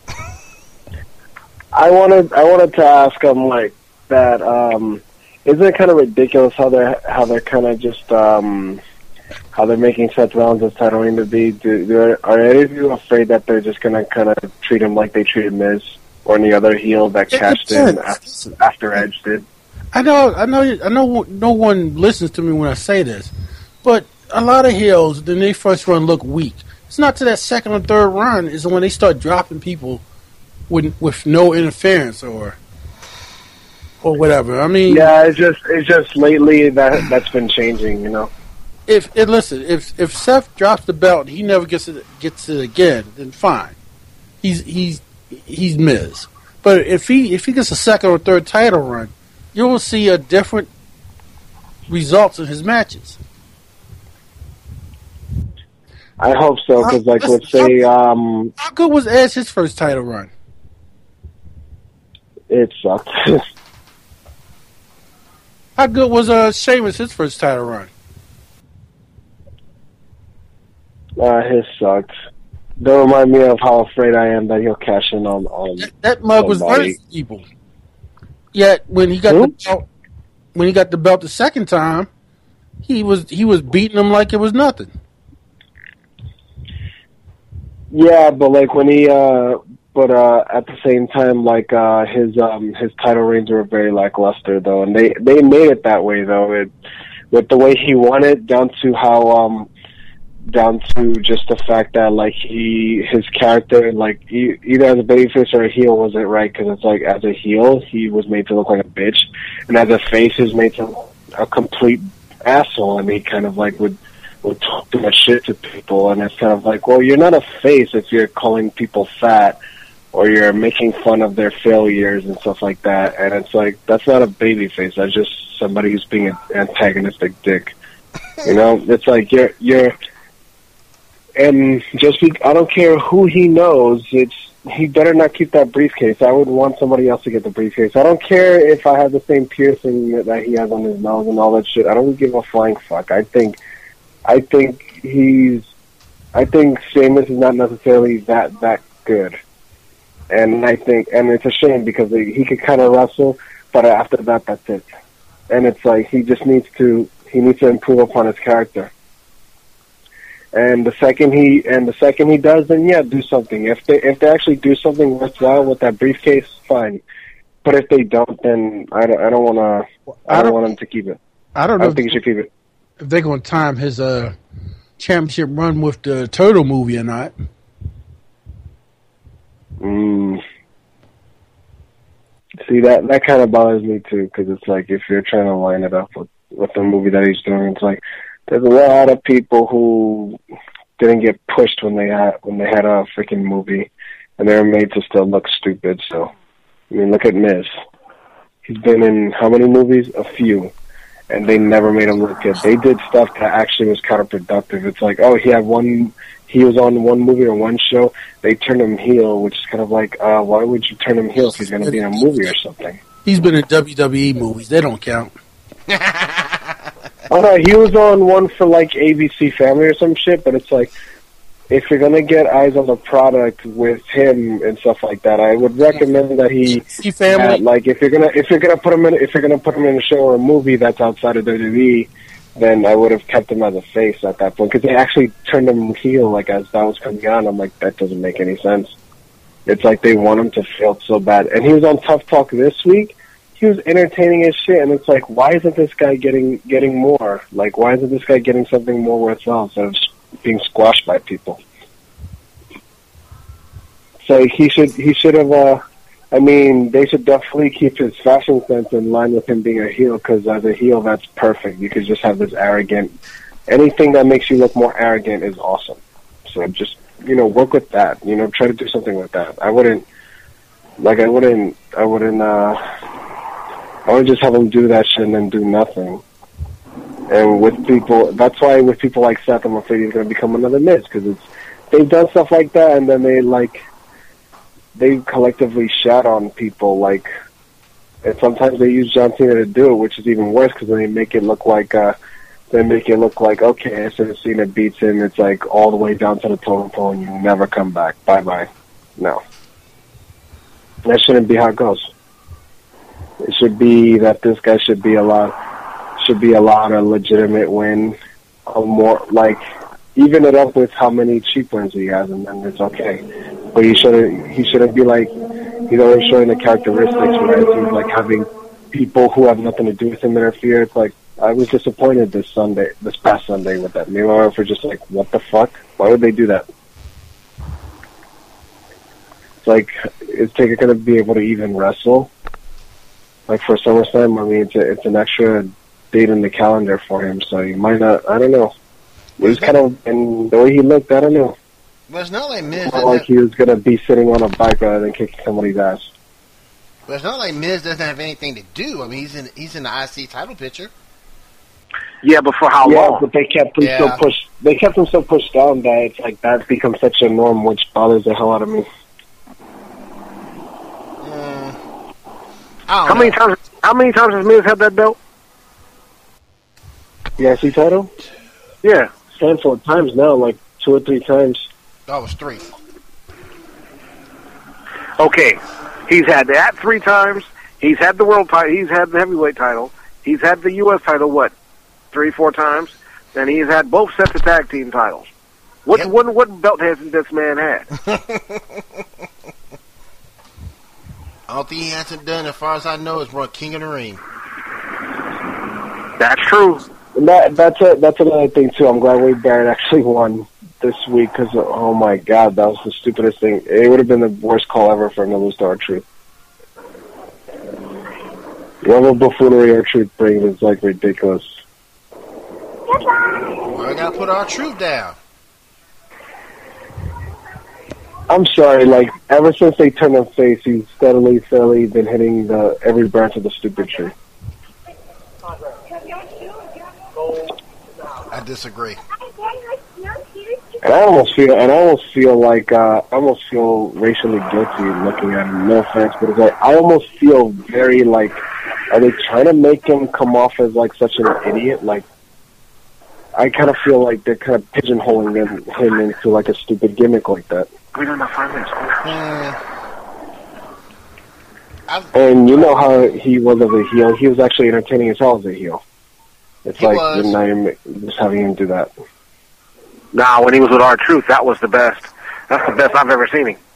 I wanted to ask him like that. Isn't it kind of ridiculous how they're kind of just how they're making Seth Rollins as title reign to be? Are any of you afraid that they're just gonna kind of treat him like they treated Miz or any other heel that cashed in after Edge did? I know. No one listens to me when I say this, but a lot of heels, when they first run, look weak. It's not to that second or third run is when they start dropping people with no interference or whatever. I mean, yeah, it's just lately that's been changing. If Seth drops the belt and he never gets it again, then fine. He's Miz. But if he gets a second or third title run, you will see a different results in his matches. I hope so, because let's say how good was Edge his first title run? It sucked. How good was Sheamus his first title run? His sucked. Don't remind me of how afraid I am that he'll cash in on that mug was very evil. Yet when he got the belt the second time, he was beating him like it was nothing. Yeah, but when he at the same time, his title reigns were very lackluster though, and they made it that way though. With the way he won it, down to just the fact that his character either as a babyface or a heel wasn't right, because it's as a heel he was made to look like a bitch, and as a face he was made to look a complete asshole, and he kind of would talk too much shit to people, and it's kind of well, you're not a face if you're calling people fat or you're making fun of their failures and stuff like that, and it's that's not a babyface, that's just somebody who's being an antagonistic dick. It's you're and I don't care who he knows, he better not keep that briefcase. I would want somebody else to get the briefcase. I don't care if I have the same piercing that he has on his nose and all that shit. I don't give a flying fuck. I think Sheamus is not necessarily that good. And it's a shame because he could kind of wrestle, but after that, that's it. And it's he just needs to improve upon his character. And the second he does, then yeah, do something. If they actually do something worthwhile with that briefcase, fine. But if they don't, then I don't want him to keep it. I don't think he should keep it. If they're going to time his championship run with the Turtle movie or not. See, that kind of bothers me too, because it's if you're trying to line it up with the movie that he's doing, it's there's a lot of people who didn't get pushed when they had a freaking movie, and they were made to still look stupid. So, I mean, look at Miz. He's been in how many movies? A few. and they never made him look good. They did stuff that actually was counterproductive. It's like, oh, he was on one movie or one show. They turned him heel, which is kind of like, why would you turn him heel if he's going to be in a movie or something? He's been in WWE movies. They don't count. Oh no, he was on one for like ABC Family or some shit. But it's like, if you're gonna get eyes on the product with him and stuff like that, I would recommend that he Family. like if you're gonna put him in a show or a movie that's outside of WWE, then I would have kept him as a face at that point, because they actually turned him heel like as that was coming on. I'm like, that doesn't make any sense. It's like they want him to fail so bad. And he was on Tough Talk this week. He was entertaining as shit, and it's like, why isn't this guy getting more? Like, why isn't this guy getting something more worthwhile instead of being squashed by people? So he should have. I mean, they should definitely keep his fashion sense in line with him being a heel, because as a heel, that's perfect. You could just have this arrogant. Anything that makes you look more arrogant is awesome. So just, work with that. Try to do something with that. I wouldn't just have him do that shit and then do nothing. And with people, that's why with people like Seth, I'm afraid he's going to become another Miz, because they've done stuff like that, and then they collectively shat on people, and sometimes they use John Cena to do it, which is even worse, because they make it look like, okay, instead of Cena beats him, it's like all the way down to the totem pole, and you never come back. Bye-bye. No. That shouldn't be how it goes. It should be that this guy should be allowed a legitimate win, even it up with how many cheap wins he has, and then it's okay. But he shouldn't be like, showing the characteristics where he's like having people who have nothing to do with him interfere. It's like, I was disappointed this past Sunday with that. Maybe I was just like, what the fuck? Why would they do that? It's like, is Taker going to be able to even wrestle? Like for SummerSlam, I mean, it's an extra date in the calendar for him, so you might not. I don't know. It was kind of, and the way he looked, I don't know. But it's not like Miz. Not like he was gonna be sitting on a bike rather than kicking somebody's ass. But it's not like Miz doesn't have anything to do. I mean, he's in the IC title picture. Yeah, but for how long? Yeah, but they kept him so pushed. They kept him so pushed down that it's like that's become such a norm, which bothers the hell out of me. How many times has Miz had that belt? The IC title? Yeah. Handful of times now, like 2 or 3 times. That was 3. Okay. He's had that 3 times. He's had the world title. He's had the heavyweight title. He's had the U.S. title, 3, 4 times? And he's had both sets of tag team titles. What belt hasn't this man had? All thing he hasn't done, as far as I know, is run King of the Ring. That's true. And that's another thing too. I'm glad Wade Barrett actually won this week, because oh my god, that was the stupidest thing. It would have been the worst call ever for him to lose to R-Truth. Whatever buffoonery R-Truth brings is like ridiculous. Well, I gotta put R-Truth down. I'm sorry, ever since they turned him face, he's steadily been hitting every branch of the stupid tree. I disagree. And I almost feel racially guilty looking at him. No offense, but it's like I almost feel very are they trying to make him come off as such an idiot? I kind of feel like they're kind of pigeonholing him into a stupid gimmick like that. We don't know 5 minutes. And you know how he was as a heel. He was actually entertaining as hell as a heel. It's now you're just having him do that. Nah, when he was with R-Truth, that was the best. That's the best I've ever seen him.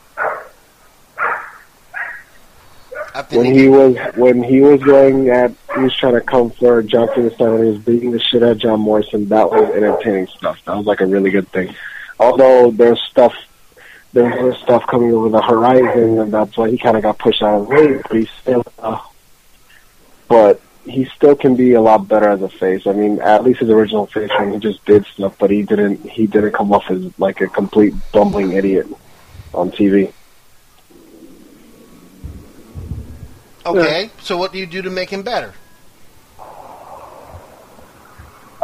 When he was trying to come for John Cena's time when he was beating the shit out of John Morrison, that was entertaining stuff. That was a really good thing. Although there's other stuff coming over the horizon, and that's why he kind of got pushed out of the way. But he still can be a lot better as a face. I mean, at least his original face when he just did stuff, but he didn't come off as a complete bumbling idiot on TV. Okay, so what do you do to make him better?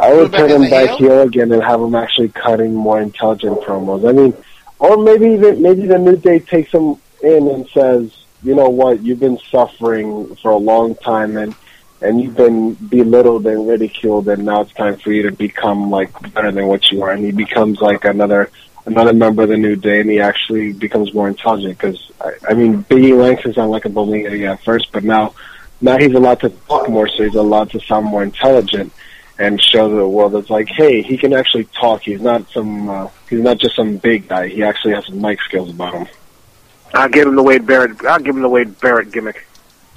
I would Put turn him him back as a back heel? heel again and have him actually cutting more intelligent promos. I mean, or maybe the New Day takes him in and says, you know what, you've been suffering for a long time and you've been belittled and ridiculed, and now it's time for you to become like better than what you are. And he becomes like another member of the New Day, and he actually becomes more intelligent. Because I mean, Big E Langston's not like a bully at first, but now he's allowed to talk more, so he's allowed to sound more intelligent and show the world it's like, hey, he can actually talk. He's not just some big guy. He actually has some mic skills about him. I'll give him the Wade Barrett gimmick.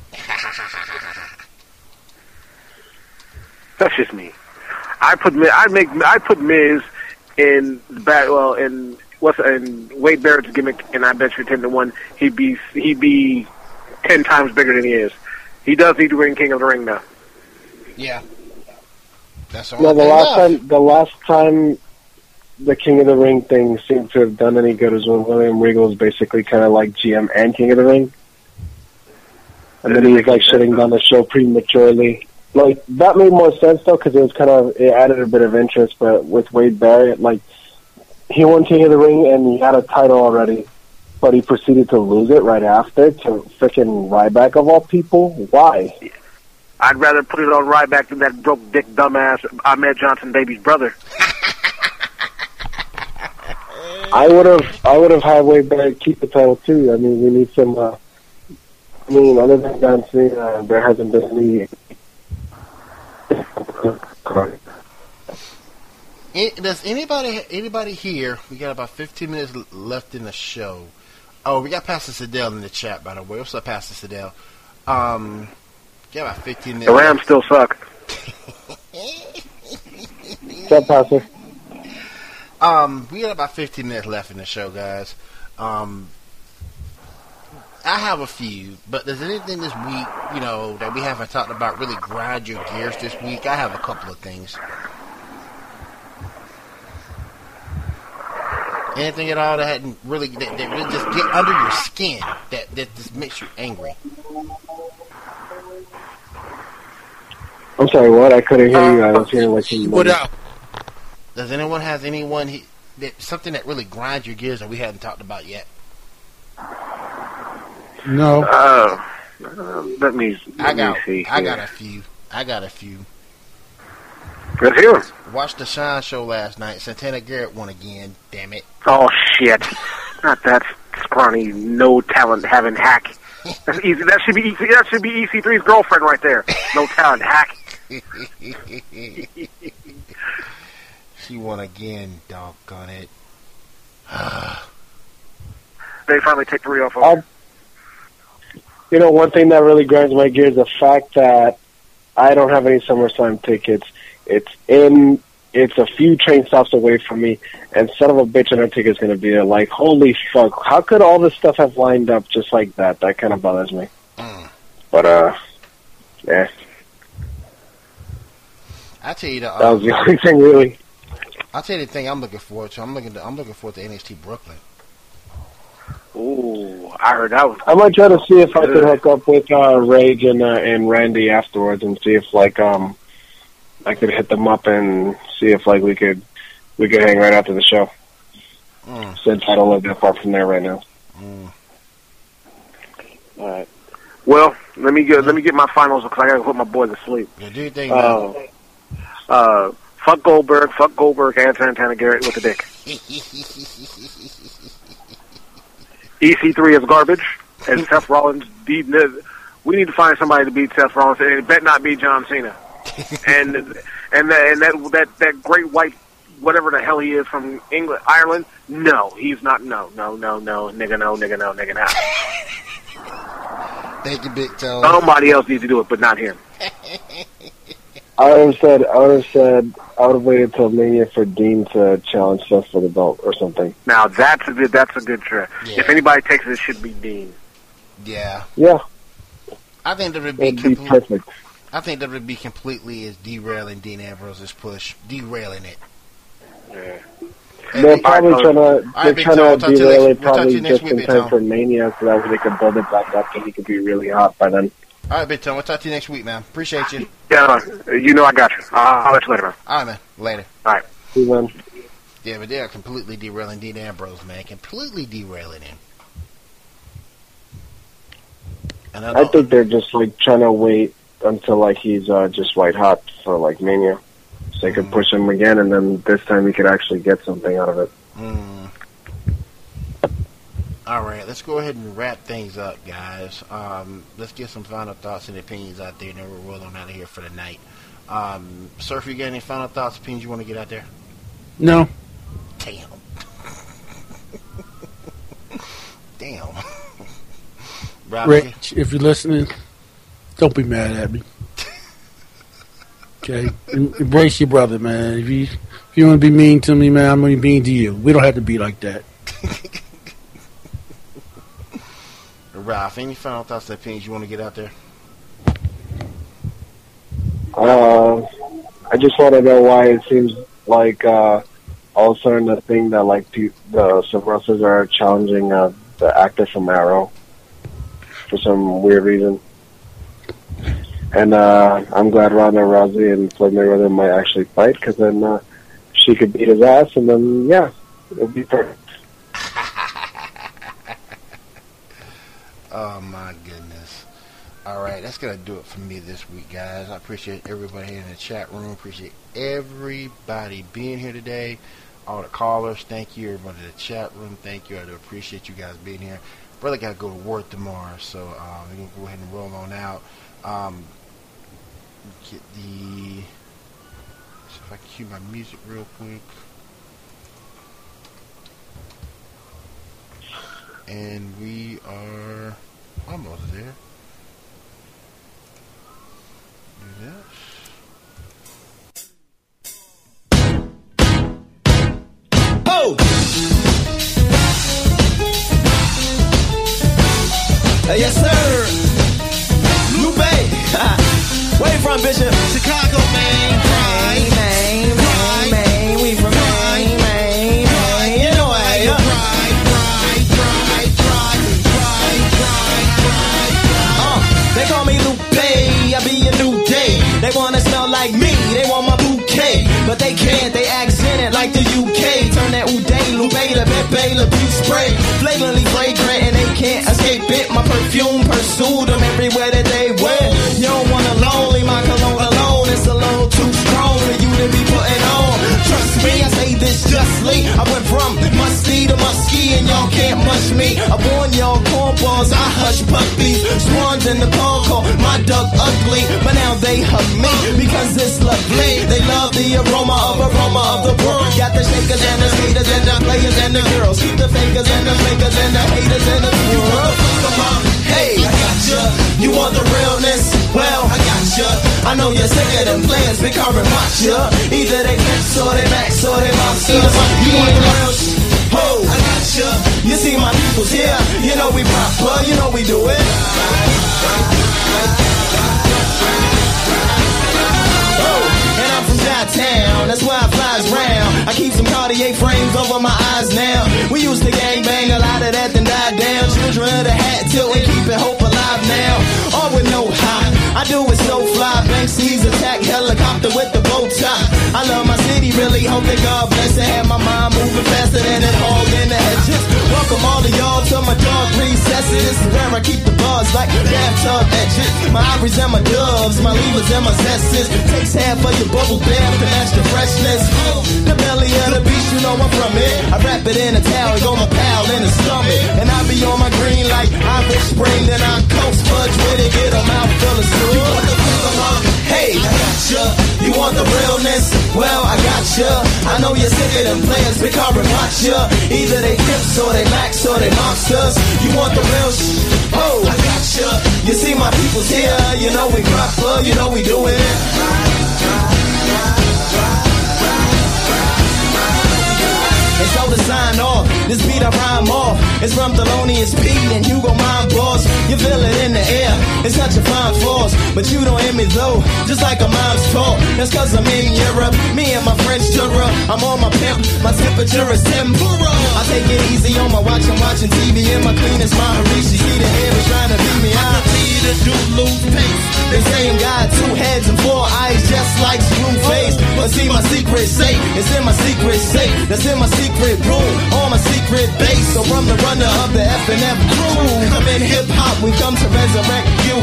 That's just me. I put Miz in Wade Barrett's gimmick, and I bet you 10-1 he'd be 10 times bigger than he is. He does need to ring King of the Ring now. Yeah. That's all. No, the last time the King of the Ring thing seemed to have done any good is when William Regal was basically kind of like GM and King of the Ring. And then he was like shutting down the show prematurely. Like, that made more sense though, because it added a bit of interest, but with Wade Barrett, like, he won King of the Ring and he had a title already, but he proceeded to lose it right after to frickin' Ryback of all people. Why? I'd rather put it on Ryback than that broke dick dumbass Ahmed Johnson baby's brother. I would have had Wade Barrett keep the title too. I mean, we need some. Other than John Cena, there hasn't been any. Does anybody here? We got about 15 minutes left in the show. Oh, we got Pastor Siddell in the chat, by the way. What's up, Pastor Siddell? Got about 15 minutes. The Rams still suck. What's up, Pastor? We got about 15 minutes left in the show, guys. I have a few, but does anything this week, that we haven't talked about really grind your gears this week? I have a couple of things. Anything at all that hadn't really that really just get under your skin that just makes you angry? I'm sorry, what? I couldn't hear you. I was hearing like you. What up? Does anyone have something that really grinds your gears that we hadn't talked about yet? No. Let me see. I got a few. Let's hear 'em. Watched the Shine show last night. Santana Garrett won again. Damn it. Oh shit! Not that scrawny, no talent having hack. That's easy. That should be EC3's girlfriend right there. No talent hack. She won again. Doggone it. They finally take 3 off of her. One thing that really grinds my gears is the fact that I don't have any SummerSlam tickets. It's a few train stops away from me, and son of a bitch, and our ticket's going to be there. Like, holy fuck, how could all this stuff have lined up just like that? That kind of bothers me. But, yeah. I tell you that was the only thing, really. I'll tell you the thing I'm looking forward to. I'm looking forward to NXT Brooklyn. Ooh, I heard that was. I might try to see if I could hook up with Rage and Randy afterwards, and see if I could hit them up and see if we could hang right after the show. Since I don't live that far from there right now. All right. Well, let me get my finals because I got to put my boy to sleep. Yeah, do your thing, man. Fuck Goldberg, and Santana Garrett with the dick. EC3 is garbage, and Seth Rollins. We need to find somebody to beat Seth Rollins, and it better not be John Cena. and that great white, whatever the hell he is from Ireland. No, he's not. No, nigga, no. Thank you, Big Toe. Somebody else needs to do it, but not him. I would have waited till Mania for Dean to challenge Seth for the belt or something. Now that's a good trick. Yeah. If anybody takes it should be Dean. Yeah. Yeah. I think that would be perfect. I think that would be completely is derailing Dean Ambrose's push, derailing it. Yeah. They're probably trying to derail it probably just in time for Mania, so that way they can build it back up and he could be really hot by then. All right, Big Tone. We'll talk to you next week, man. Appreciate you. Yeah, you know I got you. I'll let you later, man. All right, man. Later. All right. See you, man. Yeah, but they are completely derailing Dean Ambrose, man. Completely derailing him. And I think they're just like trying to wait until like he's just white hot for like Mania, so they could push him again, and then this time he could actually get something out of it. All right, let's go ahead and wrap things up, guys. Let's get some final thoughts and opinions out there, and then we're rolling out of here for the night. Surf, you got any final thoughts, opinions you want to get out there? No. Damn. Damn. Rich, if you're listening, don't be mad at me. Okay? Embrace your brother, man. If you want to be mean to me, man, I'm going to be mean to you. We don't have to be like that. Ralph, any final thoughts and opinions you want to get out there? I just want to know why it seems like all of a sudden the thing that like some wrestlers are challenging the actor from Arrow for some weird reason. And I'm glad Ronda Rousey and Floyd Mayweather might actually fight, because then she could beat his ass, and then, yeah, it would be perfect. Oh, my goodness. All right, that's going to do it for me this week, guys. I appreciate everybody in the chat room. Appreciate everybody being here today. All the callers, thank you. Everybody in the chat room, thank you. I do appreciate you guys being here. Brother got to go to work tomorrow, so we're going to go ahead and roll on out. Get the... So if I can cue my music real quick. And we are almost there. Do this. Oh! Yes, sir. Lupe. Where you from, Bishop? Chicago, man. Maine. We from Maine. You know I they call me Lupe. I be a new day. They wanna smell like me. They want my bouquet, but they can't. They accent it like the UK. Turn that Uday, Lupe, the Pepe, the Pew spray. Flagrantly fragrant, and they can't escape it. My perfume pursued them everywhere that they went. You don't want a lonely, my cologne alone. It's a little too strong for you to be putting on. Trust me, I say this justly. I went from musty to musky, and y'all can't mush me. I warn y'all cornballs, I hush puppies. Swans in the pond call my duck ugly, but now they hug me because it's lovely. They love the aroma of the world. Got the shakers and the skaters and the players and the girls. Keep the fakers and the fakers and the haters in the world. Come on, hey, I got ya. You want the realness? Well, I got ya. I know you're sick of them players, big car and watch ya. Either they fix or they max or they monsters. You want the real ho, I got ya. You see my people's here. You know we proper, you know we do it. And I'm from downtown, that's why I flies round. I keep some Cartier frames over my eyes now. We used to gang bang, a lot of that then died down. Children of the hat tilt and keep it hope alive now. All with no high, I do it so fly. Banksy's attack helicopter with the bow tie. I love my city, really hope that God bless it. Have my mind moving faster than it hog in the hedges. Welcome all of y'all to my dark recesses. This is where I keep the buzz like bathtub edges. My ivories and my doves, my levers and my zesters. Takes half of your bubble bath to match the freshness. The belly of the beast, you know I'm from it. I wrap it in a towel, go my pal in the stomach. And I be on my green like Irish Spring. Then I coast fudge with it, get a mouth full of syrup. You want the hey, I got ya. You want the realness? Well, I got ya. I know you're sick of them players, big car and watch ya. Either they pimps or they max or they monsters. You want the real oh, I got ya. You see my people's here. You know we proper, you know we do it. And so to sign off, this beat I rhyme off. It's from Thelonious P and Hugo Mind Boss. You feel it in the air, it's such a fine force. But you don't hear me though, just like a mom's talk. That's cause I'm in Europe, me and my French tour. I'm on my pimp, my temperature is tempura. I take it easy on my watch, I'm watching TV in my cleanest Maharishi. See the air is trying to beat me out. you do lose pace. They say I'm got 2 heads and 4 eyes just like Screwface. But see my secret safe, it's in my secret safe. That's in my secret room, on my secret base. So from the runner of the F&F crew, come in hip hop, we come to resurrect you.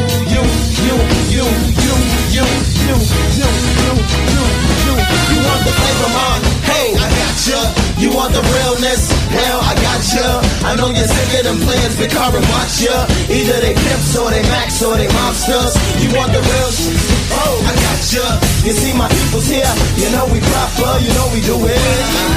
You want the flavor, man? Hey, I got ya. You want the realness? Well, I got ya. I know you're sick of them players, big car and watch ya. Either they pimps or they max or they mobsters. You want the real shit? Oh, I got ya. You see my people's here. You know we proper. You know we do it.